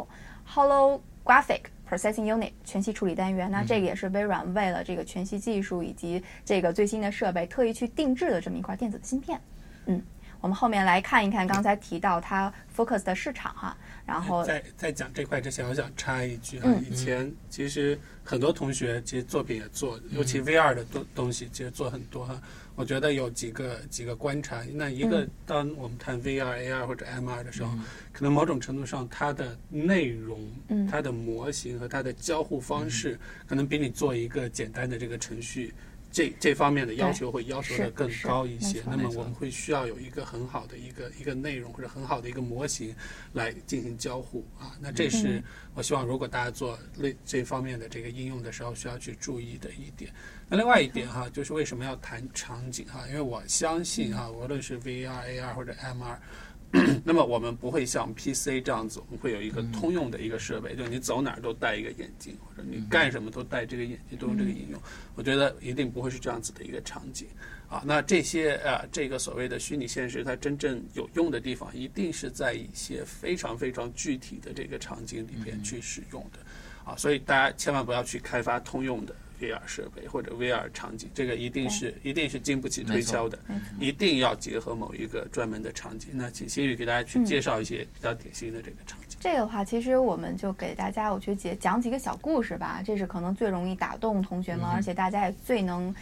Holographic Processing Unit 全息处理单元。那这个也是微软为了这个全息技术以及这个最新的设备特意去定制的这么一块电子的芯片。我们后面来看一看刚才提到它 focus 的市场哈，然后在讲这块之前，我想插一句啊，以前其实很多同学其实作品也做，尤其 VR 的东西其实做很多哈。我觉得有几个观察，那一个当我们谈 VR、AR 或者 MR 的时候，可能某种程度上它的内容、它的模型和它的交互方式，可能比你做一个简单的这个程序。这方面的要求会要求的更高一些，那么我们会需要有一个很好的一个内容或者很好的一个模型来进行交互啊。那这是我希望如果大家做这方面的这个应用的时候需要去注意的一点。那另外一点哈，就是为什么要谈场景哈？因为我相信哈，无论是 VR、AR 或者 MR。那么我们不会像 PC 这样子，我们会有一个通用的一个设备，就是你走哪儿都戴一个眼镜，或者你干什么都戴这个眼镜，都用这个应用。我觉得一定不会是这样子的一个场景啊。那这些这个所谓的虚拟现实，它真正有用的地方，一定是在一些非常非常具体的这个场景里边去使用的啊。所以大家千万不要去开发通用的VR 设备或者 VR 场景，这个一定是经不起推敲的，一定要结合某一个专门的场景。那请新宇给大家去介绍一些比较典型的这个场景。 这个的话，其实我们就给大家我去讲几个小故事吧，这是可能最容易打动同学们，而且大家也最能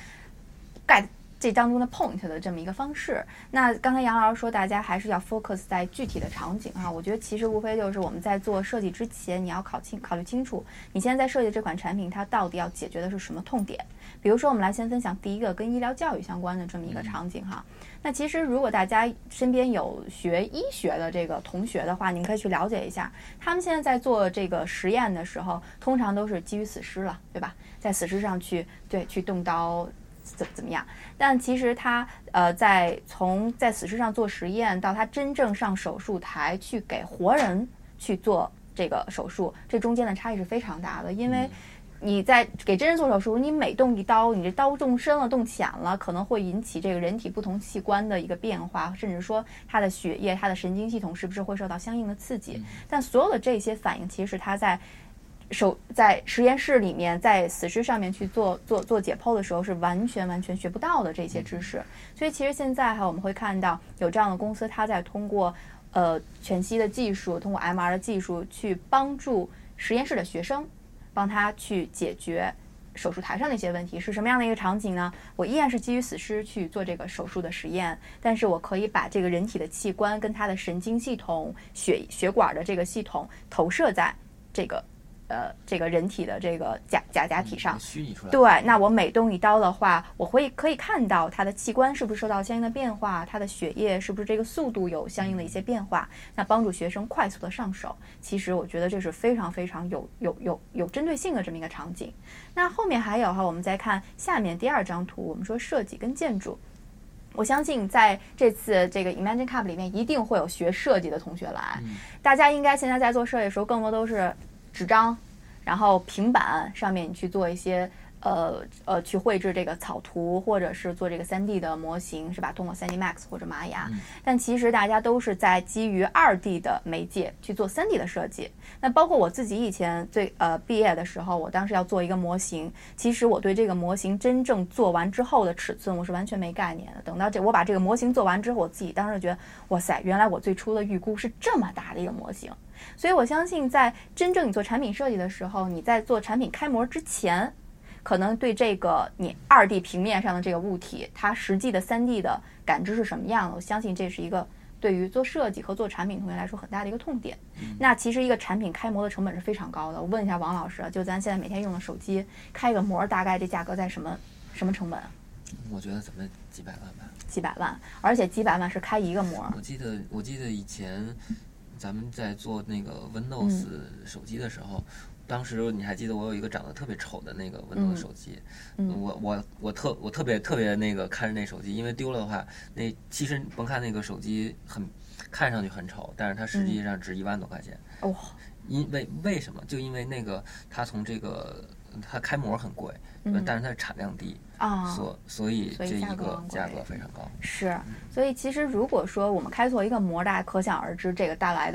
get这当中的 point 的这么一个方式。那刚才杨老师说大家还是要 focus 在具体的场景哈，我觉得其实无非就是我们在做设计之前，你要考虑清楚你现在在设计这款产品它到底要解决的是什么痛点。比如说我们来先分享第一个跟医疗教育相关的这么一个场景哈。那其实如果大家身边有学医学的这个同学的话，您可以去了解一下，他们现在在做这个实验的时候，通常都是基于死尸了，对吧？在死尸上去动刀怎么样？但其实他从在死尸上做实验到他真正上手术台去给活人去做这个手术，这中间的差异是非常大的。因为你在给真人做手术，你每动一刀，你这刀动深了动浅了，可能会引起这个人体不同器官的一个变化，甚至说他的血液、他的神经系统是不是会受到相应的刺激。但所有的这些反应，其实他在实验室里面，在死尸上面去做解剖的时候，是完全学不到的这些知识。所以其实现在我们会看到有这样的公司，它在通过全息的技术，通过 MR 的技术去帮助实验室的学生，帮他去解决手术台上的一些问题。是什么样的一个场景呢？我依然是基于死尸去做这个手术的实验，但是我可以把这个人体的器官跟它的神经系统、血管的这个系统投射在这个人体的这个假体上， 虚拟出来。 对，那我每动一刀的话，我可以看到它的器官是不是受到相应的变化，它的血液是不是这个速度有相应的一些变化，那帮助学生快速的上手。其实我觉得这是非常有针对性的这么一个场景。那后面还有我们再看下面第二张图，我们说设计跟建筑。我相信在这次这个 Imagine Cup 里面一定会有学设计的同学来，大家应该现在在做设计的时候，更多都是纸张，然后平板上面你去做一些去绘制这个草图，或者是做这个 3D 的模型，是吧？通过 3D Max 或者玛雅。但其实大家都是在基于2D 的媒介去做3D 的设计。那包括我自己以前毕业的时候，我当时要做一个模型，其实我对这个模型真正做完之后的尺寸我是完全没概念的。等到我把这个模型做完之后，我自己当时觉得，哇塞，原来我最初的预估是这么大的一个模型。所以我相信在真正你做产品设计的时候，你在做产品开模之前，可能对这个你2D 平面上的这个物体，它实际的3D 的感知是什么样的，我相信这是一个对于做设计和做产品同学来说很大的一个痛点。那其实一个产品开模的成本是非常高的。我问一下王老师，就咱现在每天用的手机开个模，大概这价格在什么成本？ 我觉得怎么几百万吧。 几百万，而且几百万是开一个模。 我记得以前咱们在做那个 Windows 手机的时候，当时你还记得我有一个长得特别丑的那个 Windows 手机，我特别那个看着那手机，因为丢了的话，那其实甭看那个手机看上去很丑，但是它实际上值1万多块钱。为什么？就因为那个它从这个它开模很贵，但是它的产量低所以这一个价格非常高。 是，所以其实如果说我们开错一个模，大家可想而知这个带来的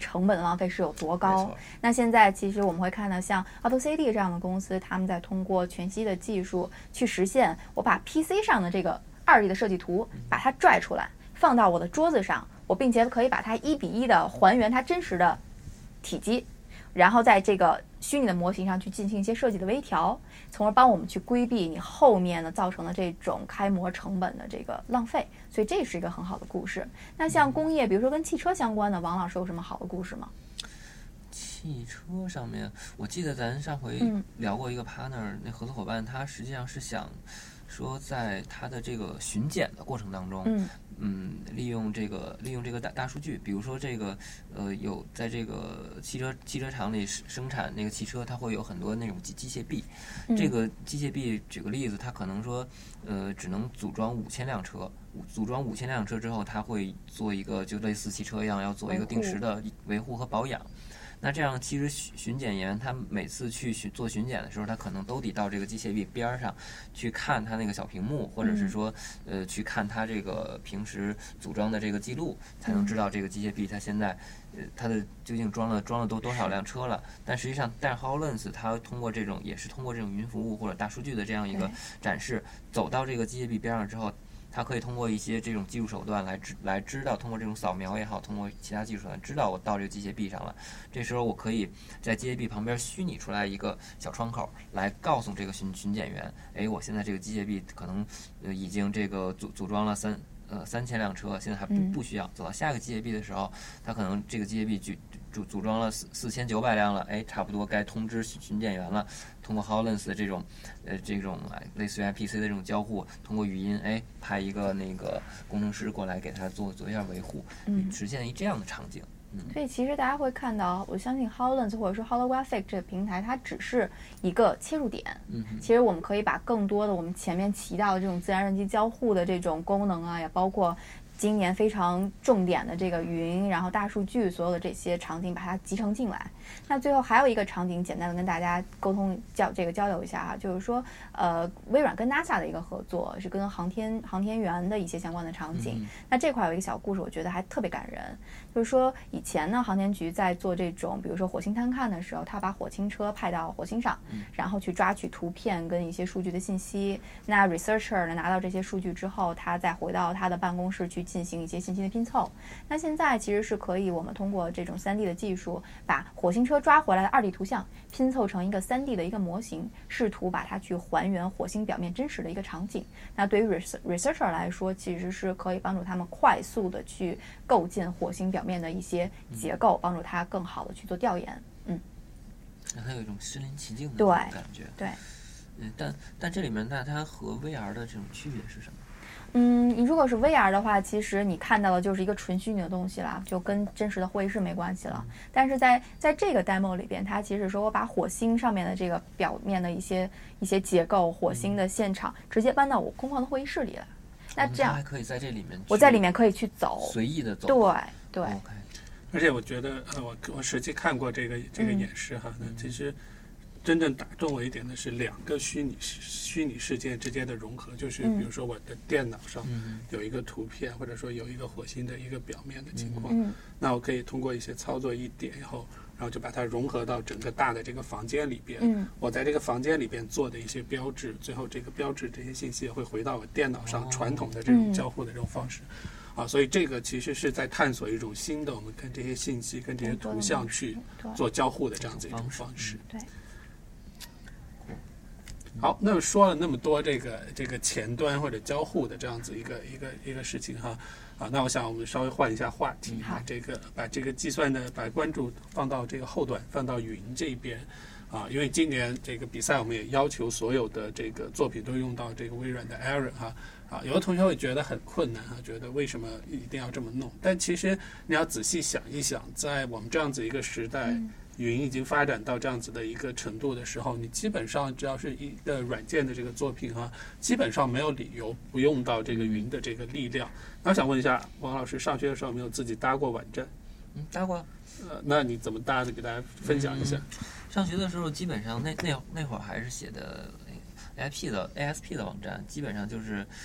成本的浪费是有多高。那现在其实我们会看到像 AutoCAD 这样的公司，他们在通过全息的技术去实现我把 PC 上的这个2D 的设计图把它拽出来放到我的桌子上，我并且可以把它1比1的还原它真实的体积，然后在这个虚拟的模型上去进行一些设计的微调，从而帮我们去规避你后面呢造成的这种开模成本的这个浪费。所以这是一个很好的故事。那像工业，比如说跟汽车相关的，王老师有什么好的故事吗？ 汽车上面，我记得咱上回聊过一个 partner，那合作伙伴他实际上是想说，在他的这个巡检的过程当中，利用这个大数据，比如说这个有在这个汽车厂里生产那个汽车，它会有很多那种机械臂，这个机械臂举个例子，它可能说只能组装5000辆车，组装5000辆车之后，它会做一个就类似汽车一样，要做一个定时的维护和保养。那这样其实巡检员他每次去做巡检的时候，他可能都得到这个机械臂边上去看他那个小屏幕，或者是说去看他这个平时组装的这个记录，才能知道这个机械臂它现在它的究竟装了多少辆车了。但实际上，但 HoloLens 它通过这种云服务或者大数据的这样一个展示，走到这个机械臂边上之后，它可以通过一些这种技术手段来知道，通过这种扫描也好，通过其他技术手段知道我到这个机械臂上了。这时候我可以在机械臂旁边虚拟出来一个小窗口，来告诉这个巡检员，我现在这个机械臂可能已经这个组装了3000辆车，现在还不需要。走到下个机械臂的时候，它可能这个机械臂组装了4900辆了，差不多该通知巡检员了。通过 HoloLens 的这种类似于 IPC 的这种交互，通过语音派一个那个工程师过来给他做一下维护，实现一这样的场景。 所以其实大家会看到，我相信 HoloLens 或者说 Holographic 这个平台，它只是一个切入点。其实我们可以把更多的我们前面提到的这种自然人机交互的这种功能啊，也包括今年非常重点的这个云，然后大数据，所有的这些场景把它集成进来。那最后还有一个场景，简单的跟大家沟通交流一下哈，就是说微软跟 NASA 的一个合作，是跟航天员的一些相关的场景。那这块有一个小故事，我觉得还特别感人，就是说以前呢，航天局在做这种比如说火星探看的时候，他把火星车派到火星上，然后去抓取图片跟一些数据的信息。那 researcher 呢拿到这些数据之后，他再回到他的办公室去进行一些信息的拼凑。那现在其实是可以我们通过这种3D 的技术，把火星车抓回来的2D 图像拼凑成一个3D 的一个模型，试图把它去还原火星表面真实的一个场景。那对于 researcher 来说，其实是可以帮助他们快速的去构建火星表面的一些结构，帮助他更好的去做调研。 让它有一种身临其境的这种感觉。 对。 但这里面它和 VR 的这种区别是什么？ 如果是 VR 的话，其实你看到的就是一个纯虚拟的东西啦，就跟真实的会议室没关系了。但是在这个 demo 里边，它其实说我把火星上面的这个表面的一些结构，火星的现场直接搬到我空旷的会议室里来。那这样还可以在这里面， 我在里面可以去走， 随意的走。 对。 OK。 而且我觉得，我实际看过这个演示哈，那其实真正打动我一点的是2个虚拟世界之间的融合，就是比如说我的电脑上有一个图片，或者说有一个火星的一个表面的情况，那我可以通过一些操作一点以后，然后就把它融合到整个大的这个房间里边。我在这个房间里边做的一些标志，最后这个标志这些信息也会回到我电脑上传统的这种交互的这种方式。所以这个其实是在探索一种新的我们跟这些信息、跟这些图像去做交互的这样子一种方式。 对。 好，那么说了那么多这个前端或者交互的这样子一个事情哈，那我想我们稍微换一下话题，把这个计算的把关注放到这个后端，放到云这边。因为今年这个比赛我们也要求所有的这个作品都用到这个微软的 Aaron 哈。有的同学会觉得很困难觉得为什么一定要这么弄？但其实你要仔细想一想，在我们这样子一个时代，云已经发展到这样子的一个程度的时候，你基本上只要是一个软件的这个作品基本上没有理由不用到这个云的这个力量。那我想问一下王老师，上学的时候有没有自己搭过网站？ 搭过。 那你怎么搭的？给大家分享一下。 上学的时候基本上那会儿还是写的ASP 的网站，基本上就是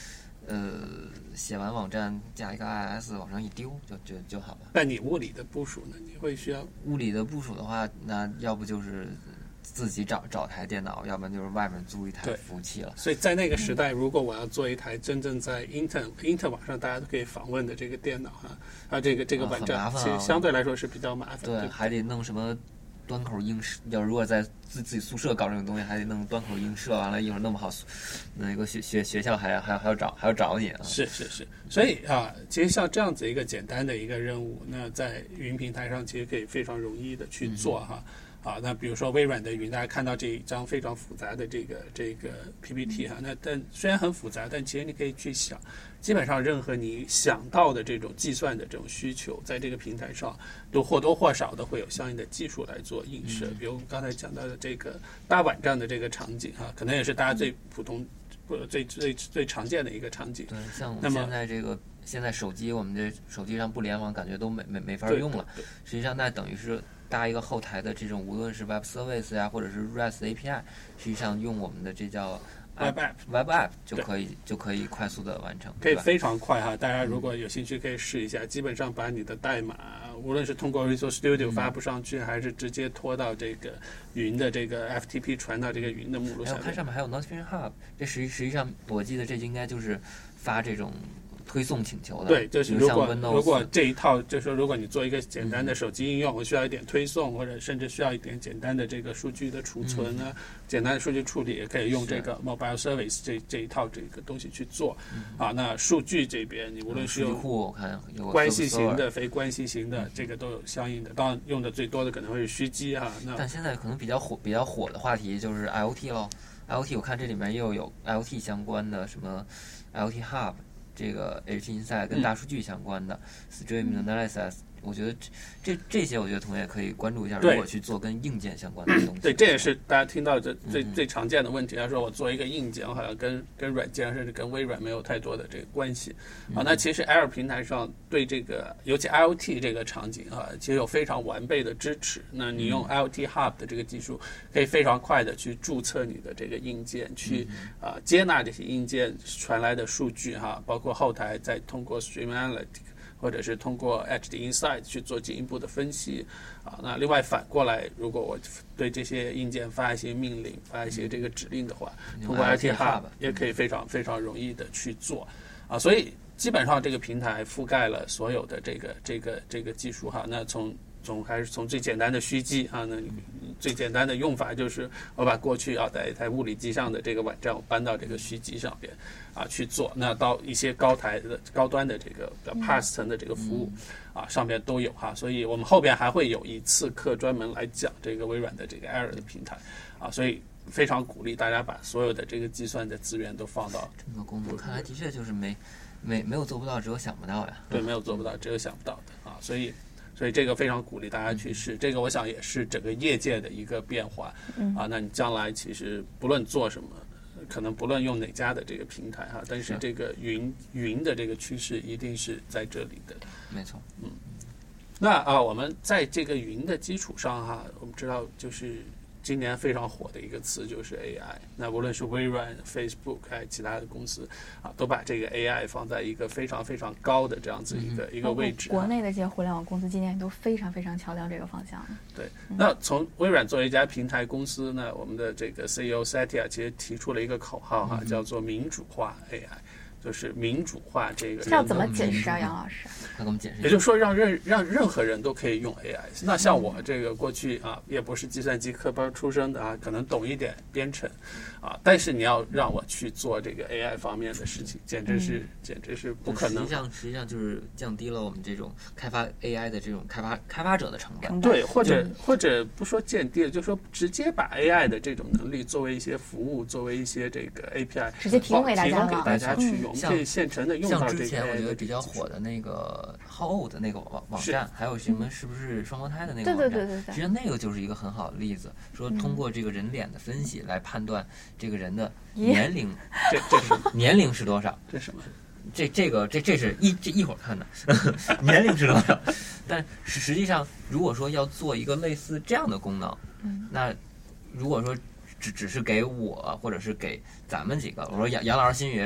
写完网站加一个 IIS 往上一丢就好了。 那你物理的部署呢？你会需要物理的部署的话，那要不就是自己找台电脑，要不然就是外面租一台服务器了。 所以在那个时代，如果我要做一台真正在 Intel 网上大家都可以访问的这个电脑这个网站，其实相对来说是比较麻烦。 对，还得弄什么端口映射，要如果在自己宿舍搞这种东西，还得弄端口映射，完了一会儿弄不好，那个学校还要找你啊。 是，所以其实像这样子一个简单的一个任务，那在云平台上其实可以非常容易的去做那比如说微软的云，大家看到这一张非常复杂的这个 PPT 那但虽然很复杂，但其实你可以去想，基本上任何你想到的这种计算的这种需求，在这个平台上都或多或少的会有相应的技术来做映射。比如刚才讲到的这个搭网站的这个场景可能也是大家最普通最常见的一个场景。 对，像我们现在手机，我们这手机上不联网，感觉都没法用了。实际上那等于是搭一个后台的这种，无论是 Web Service 呀，或者是 REST API， 实际上用我们的这叫 Web App 就可以快速的完成， 可以非常快大家如果有兴趣可以试一下，基本上把你的代码，无论是通过 Visual Studio 发布上去，还是直接拖到这个云的这个 FTP 传到这个云的目录下面。 看上面还有 Notification Hub， 这实际上我记得这应该就是发这种推送请求的。 对，就是如果这一套，就是说如果你做一个简单的手机应用，我需要一点推送，或者甚至需要一点简单的这个数据的储存简单的数据处理，也可以用这个 Mobile Service 这一套这个东西去做那数据这边，你无论是用关系型的、非关系型的，这个都有相应的。当然用的最多的可能会是虚机但现在可能比较火的话题就是 IoT 咯。IoT 我看这里面又有 IoT 相关的什么 IoT Hub。这个 H Insight 跟大数据相关的Streaming Analysis， 我觉得这些我觉得同学可以关注一下，如果去做跟硬件相关的东西。 对，这也是大家听到的最常见的问题。他说我做一个硬件，好像跟软件甚至跟微软没有太多的这个关系那其实 Air 平台上对这个尤其 IoT 这个场景其实有非常完备的支持。那你用 IoT Hub 的这个技术，可以非常快的去注册你的这个硬件，去接纳这些硬件传来的数据包括后台再通过 Stream Analytics或者是通过 Edge 的 Insight 去做进一步的分析那另外反过来，如果我对这些硬件发一些命令，发一些这个指令的话，通过 IoT Hub 也可以非常非常容易的去做所以基本上这个平台覆盖了所有的这个技术那还是从最简单的虚机那最简单的用法就是我把过去在物理机上的这个网站我搬到这个虚机上边去做。那到一些高端的这个PaaS 层的这个服务上边都有所以我们后边还会有一次课专门来讲这个微软的这个 Air 的平台所以非常鼓励大家把所有的这个计算的资源都放到这个功能。看来的确就是没有做不到，只有想不到呀。 对，没有做不到，只有想不到的所以这个非常鼓励大家去试，这个我想也是整个业界的一个变化那你将来其实不论做什么，可能不论用哪家的这个平台但是这个云的这个趋势一定是在这里的。 没错。 那我们在这个云的基础上我们知道就是今年非常火的一个词就是 AI。那无论是微软、Facebook 其他的公司都把这个 AI 放在一个非常非常高的这样子一个位置。 国内的这些互联网公司今年都非常非常强调这个方向。 对，那从微软作为一家平台公司呢，我们的这个 CEO Satya 其实提出了一个口号叫做民主化 AI。就是民主化这个， 这要怎么解释杨老师？ 那给我们解释。 也就是说，让任何人都可以用 AI。那像我这个过去也不是计算机科班出身的可能懂一点编程但是你要让我去做这个 AI 方面的事情，简直是不可能。 实际上就是降低了我们这种开发 AI 的这种开发者的成本。 对，或者不说降低了，就说直接把 AI 的这种能力作为一些服务，作为一些这个 API 直接提供给大家去用。可以现成的用到这个。 像之前我觉得比较火的那个 How Old 的那个网站，还有什么是不是双胞胎的那个网站？ 对。 实际上那个就是一个很好的例子，说通过这个人脸的分析来判断这个人的年龄，这是年龄是多少？ 这什么？ 这是一会儿看的年龄是多少？但实际上，如果说要做一个类似这样的功能，那如果说只是给我或者是给咱们几个，我说杨老师、新宇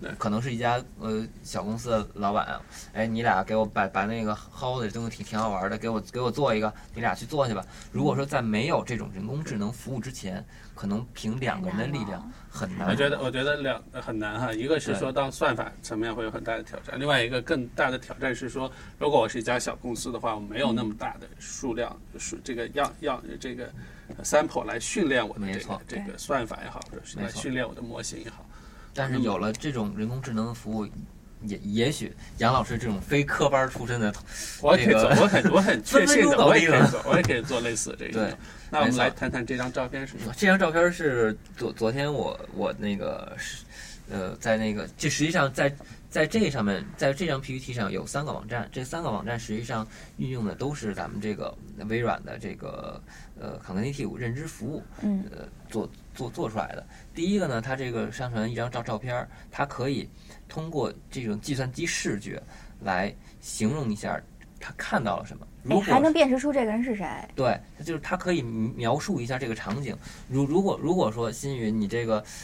可能是一家小公司的老板，哎，你俩给我把那个薅的东西挺好玩的，给我做一个，你俩去做去吧。如果说在没有这种人工智能服务之前，可能凭2个人的力量很难。 我觉得很难哈。一个是说当算法层面会有很大的挑战，另外一个更大的挑战是说，如果我是一家小公司的话，我没有那么大的数量，这个这个 sample 来训练我的这个算法也好，或者是来训练我的模型也好。 但是有了这种人工智能的服务，也许杨老师这种非科班出身的， 我也可以做，我很确信的，我也可以做类似的这个。对，那我们来谈谈这张照片是什么？ 这张照片是昨天我那个在那个，这实际上在这上面，在这张 PPT 上有3个网站，这3个网站实际上运用的都是咱们这个微软的这个Cognitive 认知服务，做出来的。第一个呢，它这个上传一张照片，它可以通过这种计算机视觉来形容一下他看到了什么。如果还能辨识出这个人是谁？ 对，就是他可以描述一下这个场景。如果说新宇你这个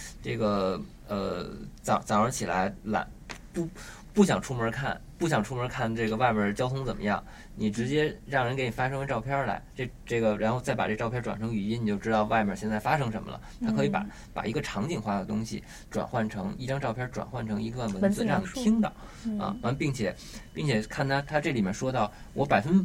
早上起来不想出门看这个外边交通怎么样，你直接让人给你发生个照片来，这个然后再把这照片转成语音，你就知道外面现在发生什么了。它可以把一个场景化的东西转换成一张照片，转换成一段文字，让你听到啊，完并且看它这里面说到我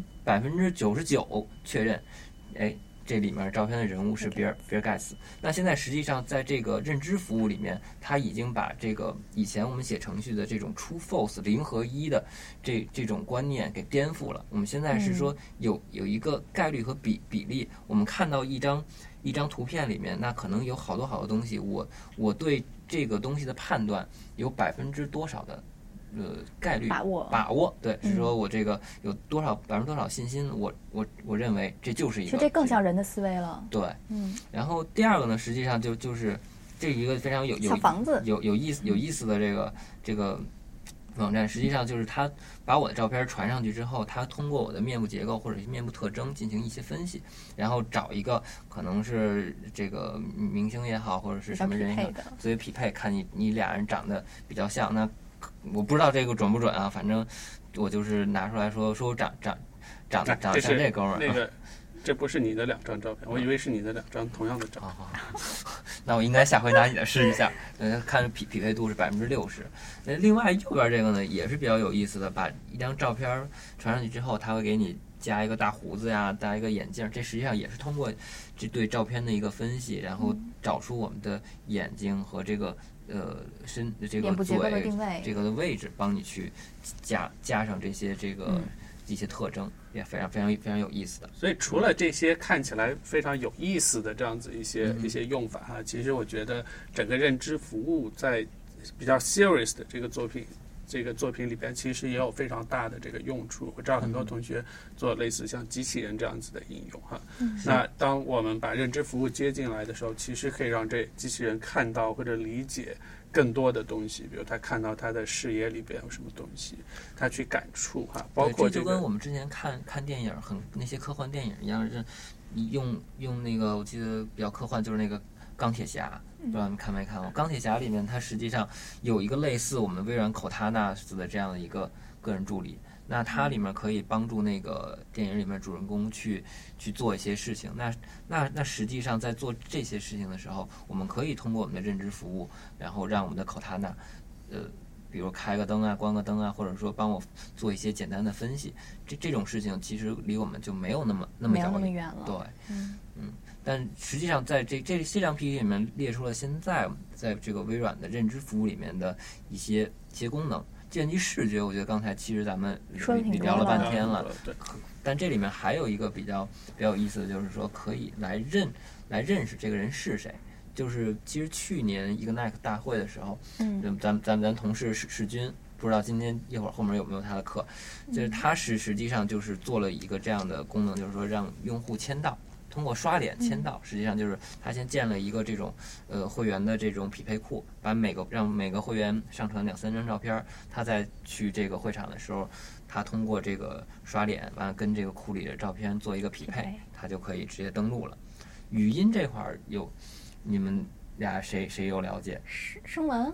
99%确认，哎。这里面照片的人物是比尔盖茨。那现在实际上在这个认知服务里面，它已经把这个以前我们写程序的这种 true false 0和1的这种观念给颠覆了。我们现在是说有一个概率和比例，我们看到一张图片里面，那可能有好多东西，我对这个东西的判断有多少的概率把握，对，是说我这个有多少信心，我认为这就是一个， 其实这更像人的思维了。 对，然后第二个呢，实际上就是这一个非常有意思的这个网站，实际上就是他把我的照片传上去之后，他通过我的面部结构或者是面部特征进行一些分析，然后找一个可能是这个明星也好，或者是什么人也好，作为匹配，看你俩人长得比较像。那我不知道这个准不准啊，反正我就是拿出来说我长像这哥们儿。 那个，这不是你的2张照片，我以为是你的2张同样的照片。 那我应该下回拿你的试一下，看匹配度是60%。另外右边这个呢也是比较有意思的，把一张照片传上去之后，它会给你加一个大胡子呀，戴一个眼镜，这实际上也是通过这对照片的一个分析，然后找出我们的眼睛和这个这个嘴这个的位置，帮你去加上这些一些特征，也非常有意思的。 所以除了这些看起来非常有意思的这样子一些用法哈，其实我觉得整个认知服务在比较 serious 的这个作品里边，其实也有非常大的这个用处。我知道很多同学做类似像机器人这样子的应用哈。那当我们把认知服务接进来的时候，其实可以让这机器人看到或者理解更多的东西，比如他看到他的视野里边有什么东西，他去感触哈，包括这就跟我们之前看电影那些科幻电影一样，是用那个我记得比较科幻就是那个钢铁侠。不知道你看没看过？钢铁侠里面，它实际上有一个类似我们微软 Cortana 的这样的一个个人助理。那它里面可以帮助那个电影里面主人公去做一些事情。那实际上在做这些事情的时候，我们可以通过我们的认知服务，然后让我们的 Cortana，比如开个灯啊、关个灯啊，或者说帮我做一些简单的分析。这种事情其实离我们就没有那么远了。 对，但实际上在这张 PPT 里面列出了现在在这个微软的认知服务里面的一些功能。计算机视觉，我觉得刚才其实咱们聊了半天了，但这里面还有一个比较有意思的，就是说可以来认识这个人是谁。就是其实去年一个 Nike 大会的时候，咱同事世军，不知道今天一会儿后面有没有他的课，就是他实际上就是做了一个这样的功能，就是说让用户签到。通过刷脸签到，实际上就是他先建了一个这种会员的这种匹配库，让每个会员上传2-3张照片，他再去这个会场的时候，他通过这个刷脸完了跟这个库里的照片做一个匹配，他就可以直接登录了。语音这块你们俩谁有了解？ 声纹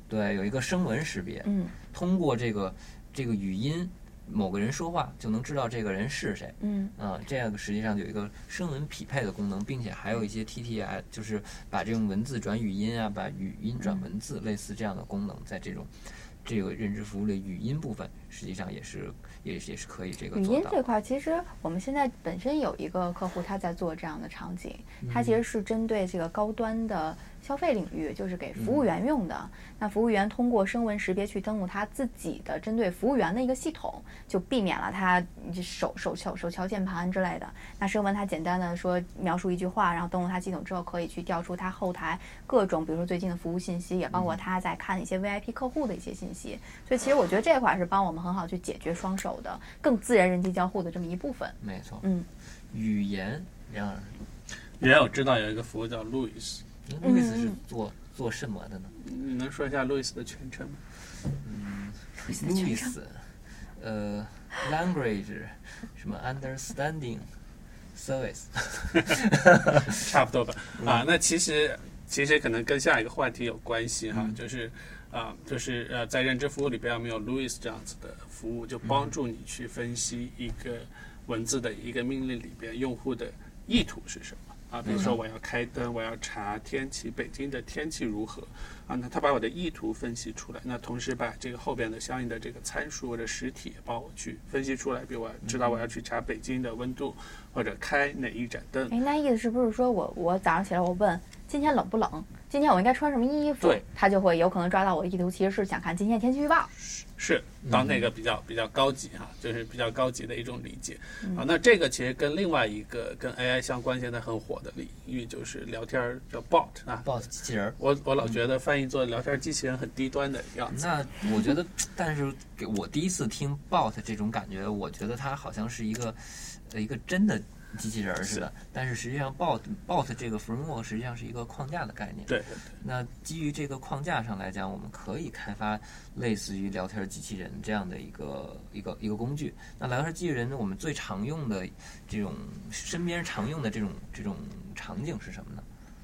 对，有一个声纹识别，通过这个语音，某个人说话就能知道这个人是谁，这样实际上有一个声纹匹配的功能，并且还有一些 TTI， 就是把这种文字转语音啊，把语音转文字，类似这样的功能，在这个认知服务的语音部分，实际上也是可以这个做到。 语音这块，其实我们现在本身有一个客户他在做这样的场景，他其实是针对这个高端的消费领域，就是给服务员用的。那服务员通过声纹识别去登录他自己的针对服务员的一个系统，就避免了他手敲键盘之类的。那声纹他简单的说描述一句话，然后登录他系统之后，可以去调出他后台各种，比如说最近的服务信息，也包括他在看一些 VIP 客户的一些信息。所以其实我觉得这块是帮我们很好去解决双手的更自然人机交互的这么一部分。 没错，语言让语言我知道有一个服务叫 Louis。 路易斯是做什么的呢？ 你能说一下路易斯的全称吗？ 路易斯，language 什么 understanding service， 差不多吧。那其实可能跟下一个话题有关系哈，就是在认知服务里边没有 Louis 这样子的服务，就帮助你去分析一个文字的一个命令里边用户的意图是什么。比如说我要开灯，我要查天气，北京的天气如何那他把我的意图分析出来，那同时把这个后边的相应的这个参数或者实体帮我去分析出来，比如我知道我要去查北京的温度，或者开哪一盏灯。 那意思是不是说我早上起来我问今天冷不冷，今天我应该穿什么衣服， 对， 他就会有可能抓到我的意图，其实是想看今天天气预报。 是到那个比较高级就是比较高级的一种理解那这个其实跟另外一个跟 AI 相关现在很火的领域就是聊天叫 bot bot 机器人。 我老觉得翻译做聊天机器人很低端的样子。 那我觉得，但是我第一次听 bot 这种感觉，我觉得它好像是一个真的机器人似的，但是实际上 bot 这个 framework 实际上是一个框架的概念。 对。 那基于这个框架上来讲，我们可以开发类似于聊天机器人这样的一个工具。那聊天机器人我们最常用的这种身边常用的这种场景是什么呢？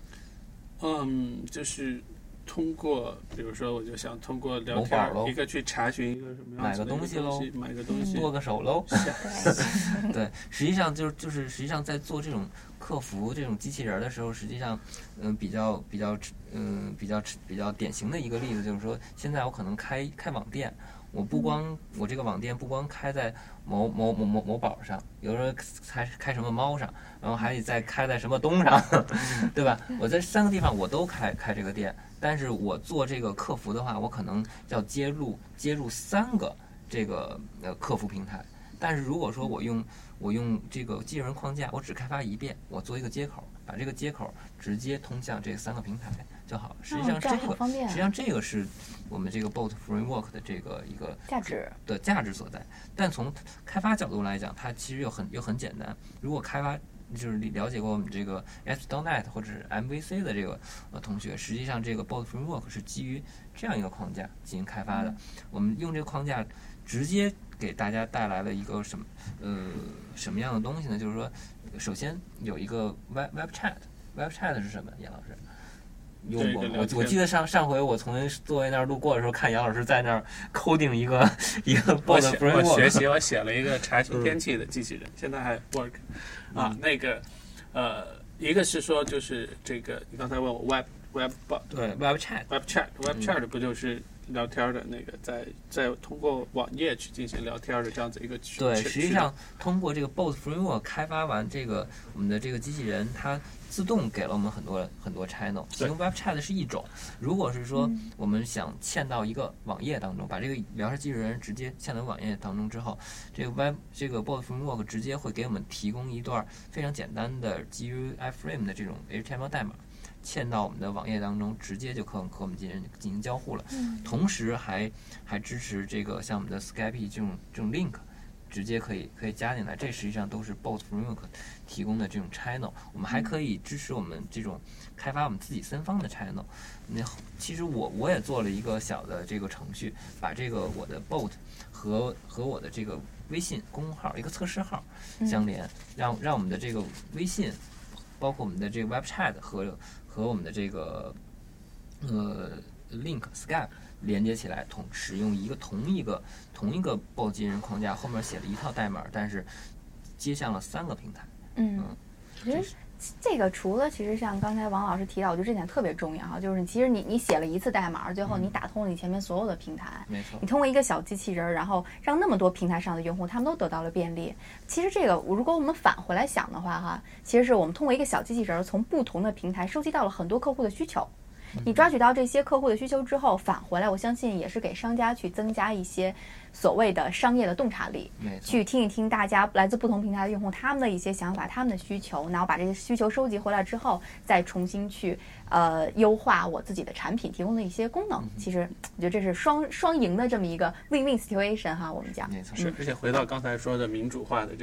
就是通过，比如说，我就想通过聊天一个去查询一个什么样子的东西，买个东西， 剁个手喽。对，实际上就是实际上在做这种客服这种机器人的时候，实际上比较典型的一个例子就是说，现在我可能开网店。我这个网店不光开在某宝上，有时候开什么猫上，然后还得再开在什么东上，对吧？我在3个地方我都开这个店，但是我做这个客服的话，我可能要接入3个这个客服平台。但是如果说我用这个机器人框架，我只开发一遍，我做一个接口，把这个接口直接通向这3个平台就好了。实际上这个是我们这个 bot framework 的这个一个价值所在。但从开发角度来讲，它其实又很简单。如果开发就是了解过我们这个 ASP.NET 或者是 MVC 的这个同学，实际上这个 bot framework 是基于这样一个框架进行开发的。我们用这个框架直接给大家带来了一个什么样的东西呢？就是说，首先有一个 web chat 是什么？严老师用过吗？我记得上回我从座位那儿路过的时候，看杨老师在那儿 coding 一个 bot framework。 我写了一个查询天气的机器人，现在还 work。那个一个是说就是这个，你刚才问我 web bot， 对 web chat 不就是聊天的那个在通过网页去进行聊天的这样子一个对，实际上通过这个 bot framework 开发完这个我们的这个机器人，它自动给了我们很多 channel， 其中 web chat 是一种。如果是说我们想嵌到一个网页当中，把这个聊天机器人直接嵌到网页当中之后，这个 bot framework 直接会给我们提供一段非常简单的基于 iframe 的这种 HTML 代码。嵌到我们的网页当中，直接就和我们进行交互了。同时还支持这个像我们的 Skype 这种 link， 直接可以加进来。这实际上都是 bot framework 提供的这种 channel。我们还可以支持我们这种开发我们自己3方的 channel。其实我也做了一个小的这个程序，把这个我的 bot 和我的这个微信公众号一个测试号相连，让我们的这个微信，包括我们的这个 web chat 和我们的这个link Skype 连接起来，使用同一个 bot 机器人框架，后面写了一套代码，但是接向了3个平台。 其实这个除了其实像刚才王老师提到，我觉得这点特别重要哈，就是其实你写了一次代码，最后你打通了你前面所有的平台， 没错， 你通过一个小机器人，然后让那么多平台上的用户他们都得到了便利。其实这个如果我们返回来想的话哈，其实是我们通过一个小机器人从不同的平台收集到了很多客户的需求。你抓取到这些客户的需求之后，返回来，我相信也是给商家去增加一些所谓的商业的洞察力，去听一听大家来自不同平台的用户他们的一些想法、他们的需求，然后把这些需求收集回来之后，再重新去优化我自己的产品提供的一些功能。其实我觉得这是双赢的这么一个 win-win situation 哈，我们讲是，而且回到刚才说的民主化的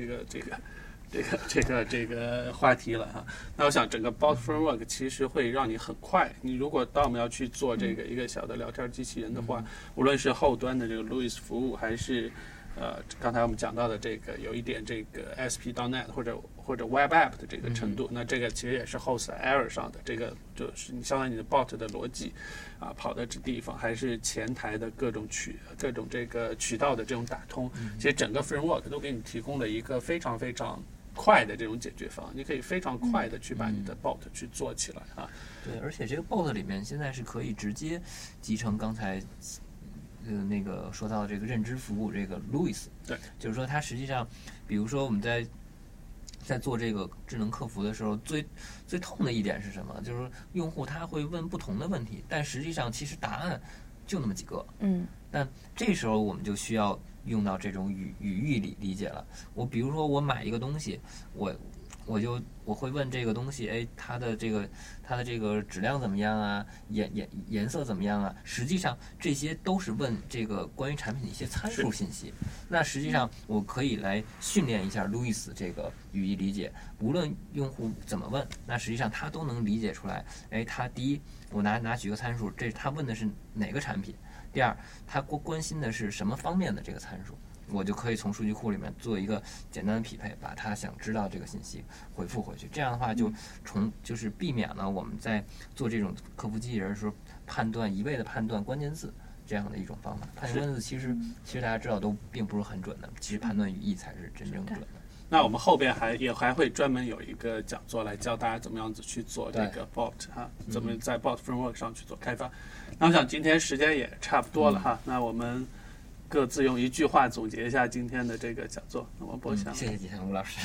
这个话题了哈，那我想整个 bot framework 其实会让你很快，你如果当我们要去做这个一个小的聊天机器人的话，无论是后端的这个 Louis 服务，还是刚才我们讲到的这个有一点这个 SP.NET 或者 Web App 的这个程度，那这个其实也是 host error 上的，这个就是你相当于你的 bot 的逻辑跑的这地方，还是前台的各种这个渠道的这种打通，其实整个 framework 都给你提供了一个非常非常快的这种解决方案，你可以非常快的去把你的 bot 去做起来啊。 对，而且这个 bot 里面现在是可以直接集成刚才那个说到这个认知服务这个 Louis， 对， 就是说它实际上，比如说我们在做这个智能客服的时候，最痛的一点是什么？就是用户他会问不同的问题，但实际上其实答案就那么几个。但这时候我们就需要用到这种语义理解了。比如说我买一个东西，我会问这个东西，哎，它的这个质量怎么样啊？颜色怎么样啊？实际上这些都是问这个关于产品的一些参数信息。那实际上我可以来训练一下 Louis 这个语义理解，无论用户怎么问，那实际上他都能理解出来。哎，他第一，我拿几个参数，这他问的是哪个产品？第二，他关心的是什么方面的这个参数？我就可以从数据库里面做一个简单的匹配，把他想知道这个信息回复回去。这样的话就是避免了我们在做这种客服机器人的时候一味的判断关键字这样的一种方法。判断关键字其实大家知道都并不是很准的，其实判断语义才是真正准的。 那我们后边还会专门有一个讲座来教大家怎么样子去做这个 bot 哈，怎么在 bot framework 上去做开发。那我想今天时间也差不多了哈，那我们各自用一句话总结一下今天的这个讲座。那我播下。 谢谢吉祥吴老师。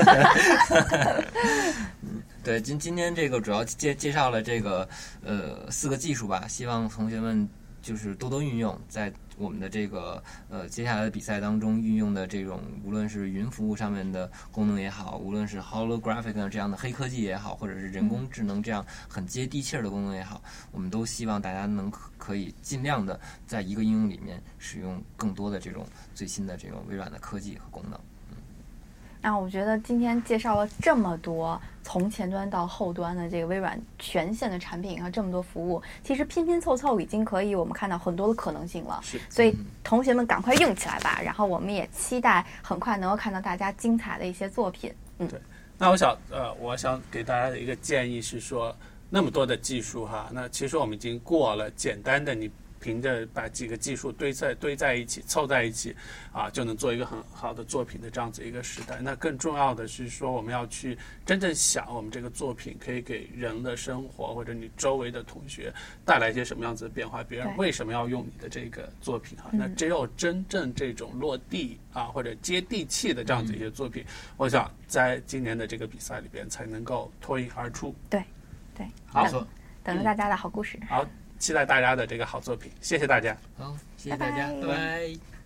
对，今天这个主要介绍了这个4个技术吧，希望同学们就是多多运用，在我们的这个接下来的比赛当中运用的这种，无论是云服务上面的功能也好，无论是 holographic 这样的黑科技也好，或者是人工智能这样很接地气儿的功能也好，我们都希望大家可以尽量的在一个应用里面使用更多的这种最新的这种微软的科技和功能。 那我觉得今天介绍了这么多从前端到后端的这个微软全线的产品和这么多服务，其实拼拼凑凑已经可以我们看到很多的可能性了。所以同学们赶快用起来吧，然后我们也期待很快能够看到大家精彩的一些作品。 对。那我想给大家的一个建议是说，那么多的技术哈，那其实我们已经过了简单的你凭着把几个技术堆在一起凑在一起就能做一个很好的作品的这样子一个时代。那更重要的是说，我们要去真正想我们这个作品可以给人的生活或者你周围的同学带来一些什么样子的变化，别人为什么要用你的这个作品那只有真正这种落地或者接地气的这样子一些作品，我想在今年的这个比赛里边才能够脱颖而出。 对， 好， 等着大家的好故事。 好，期待大家的这个好作品，谢谢大家。 好，谢谢大家，拜拜。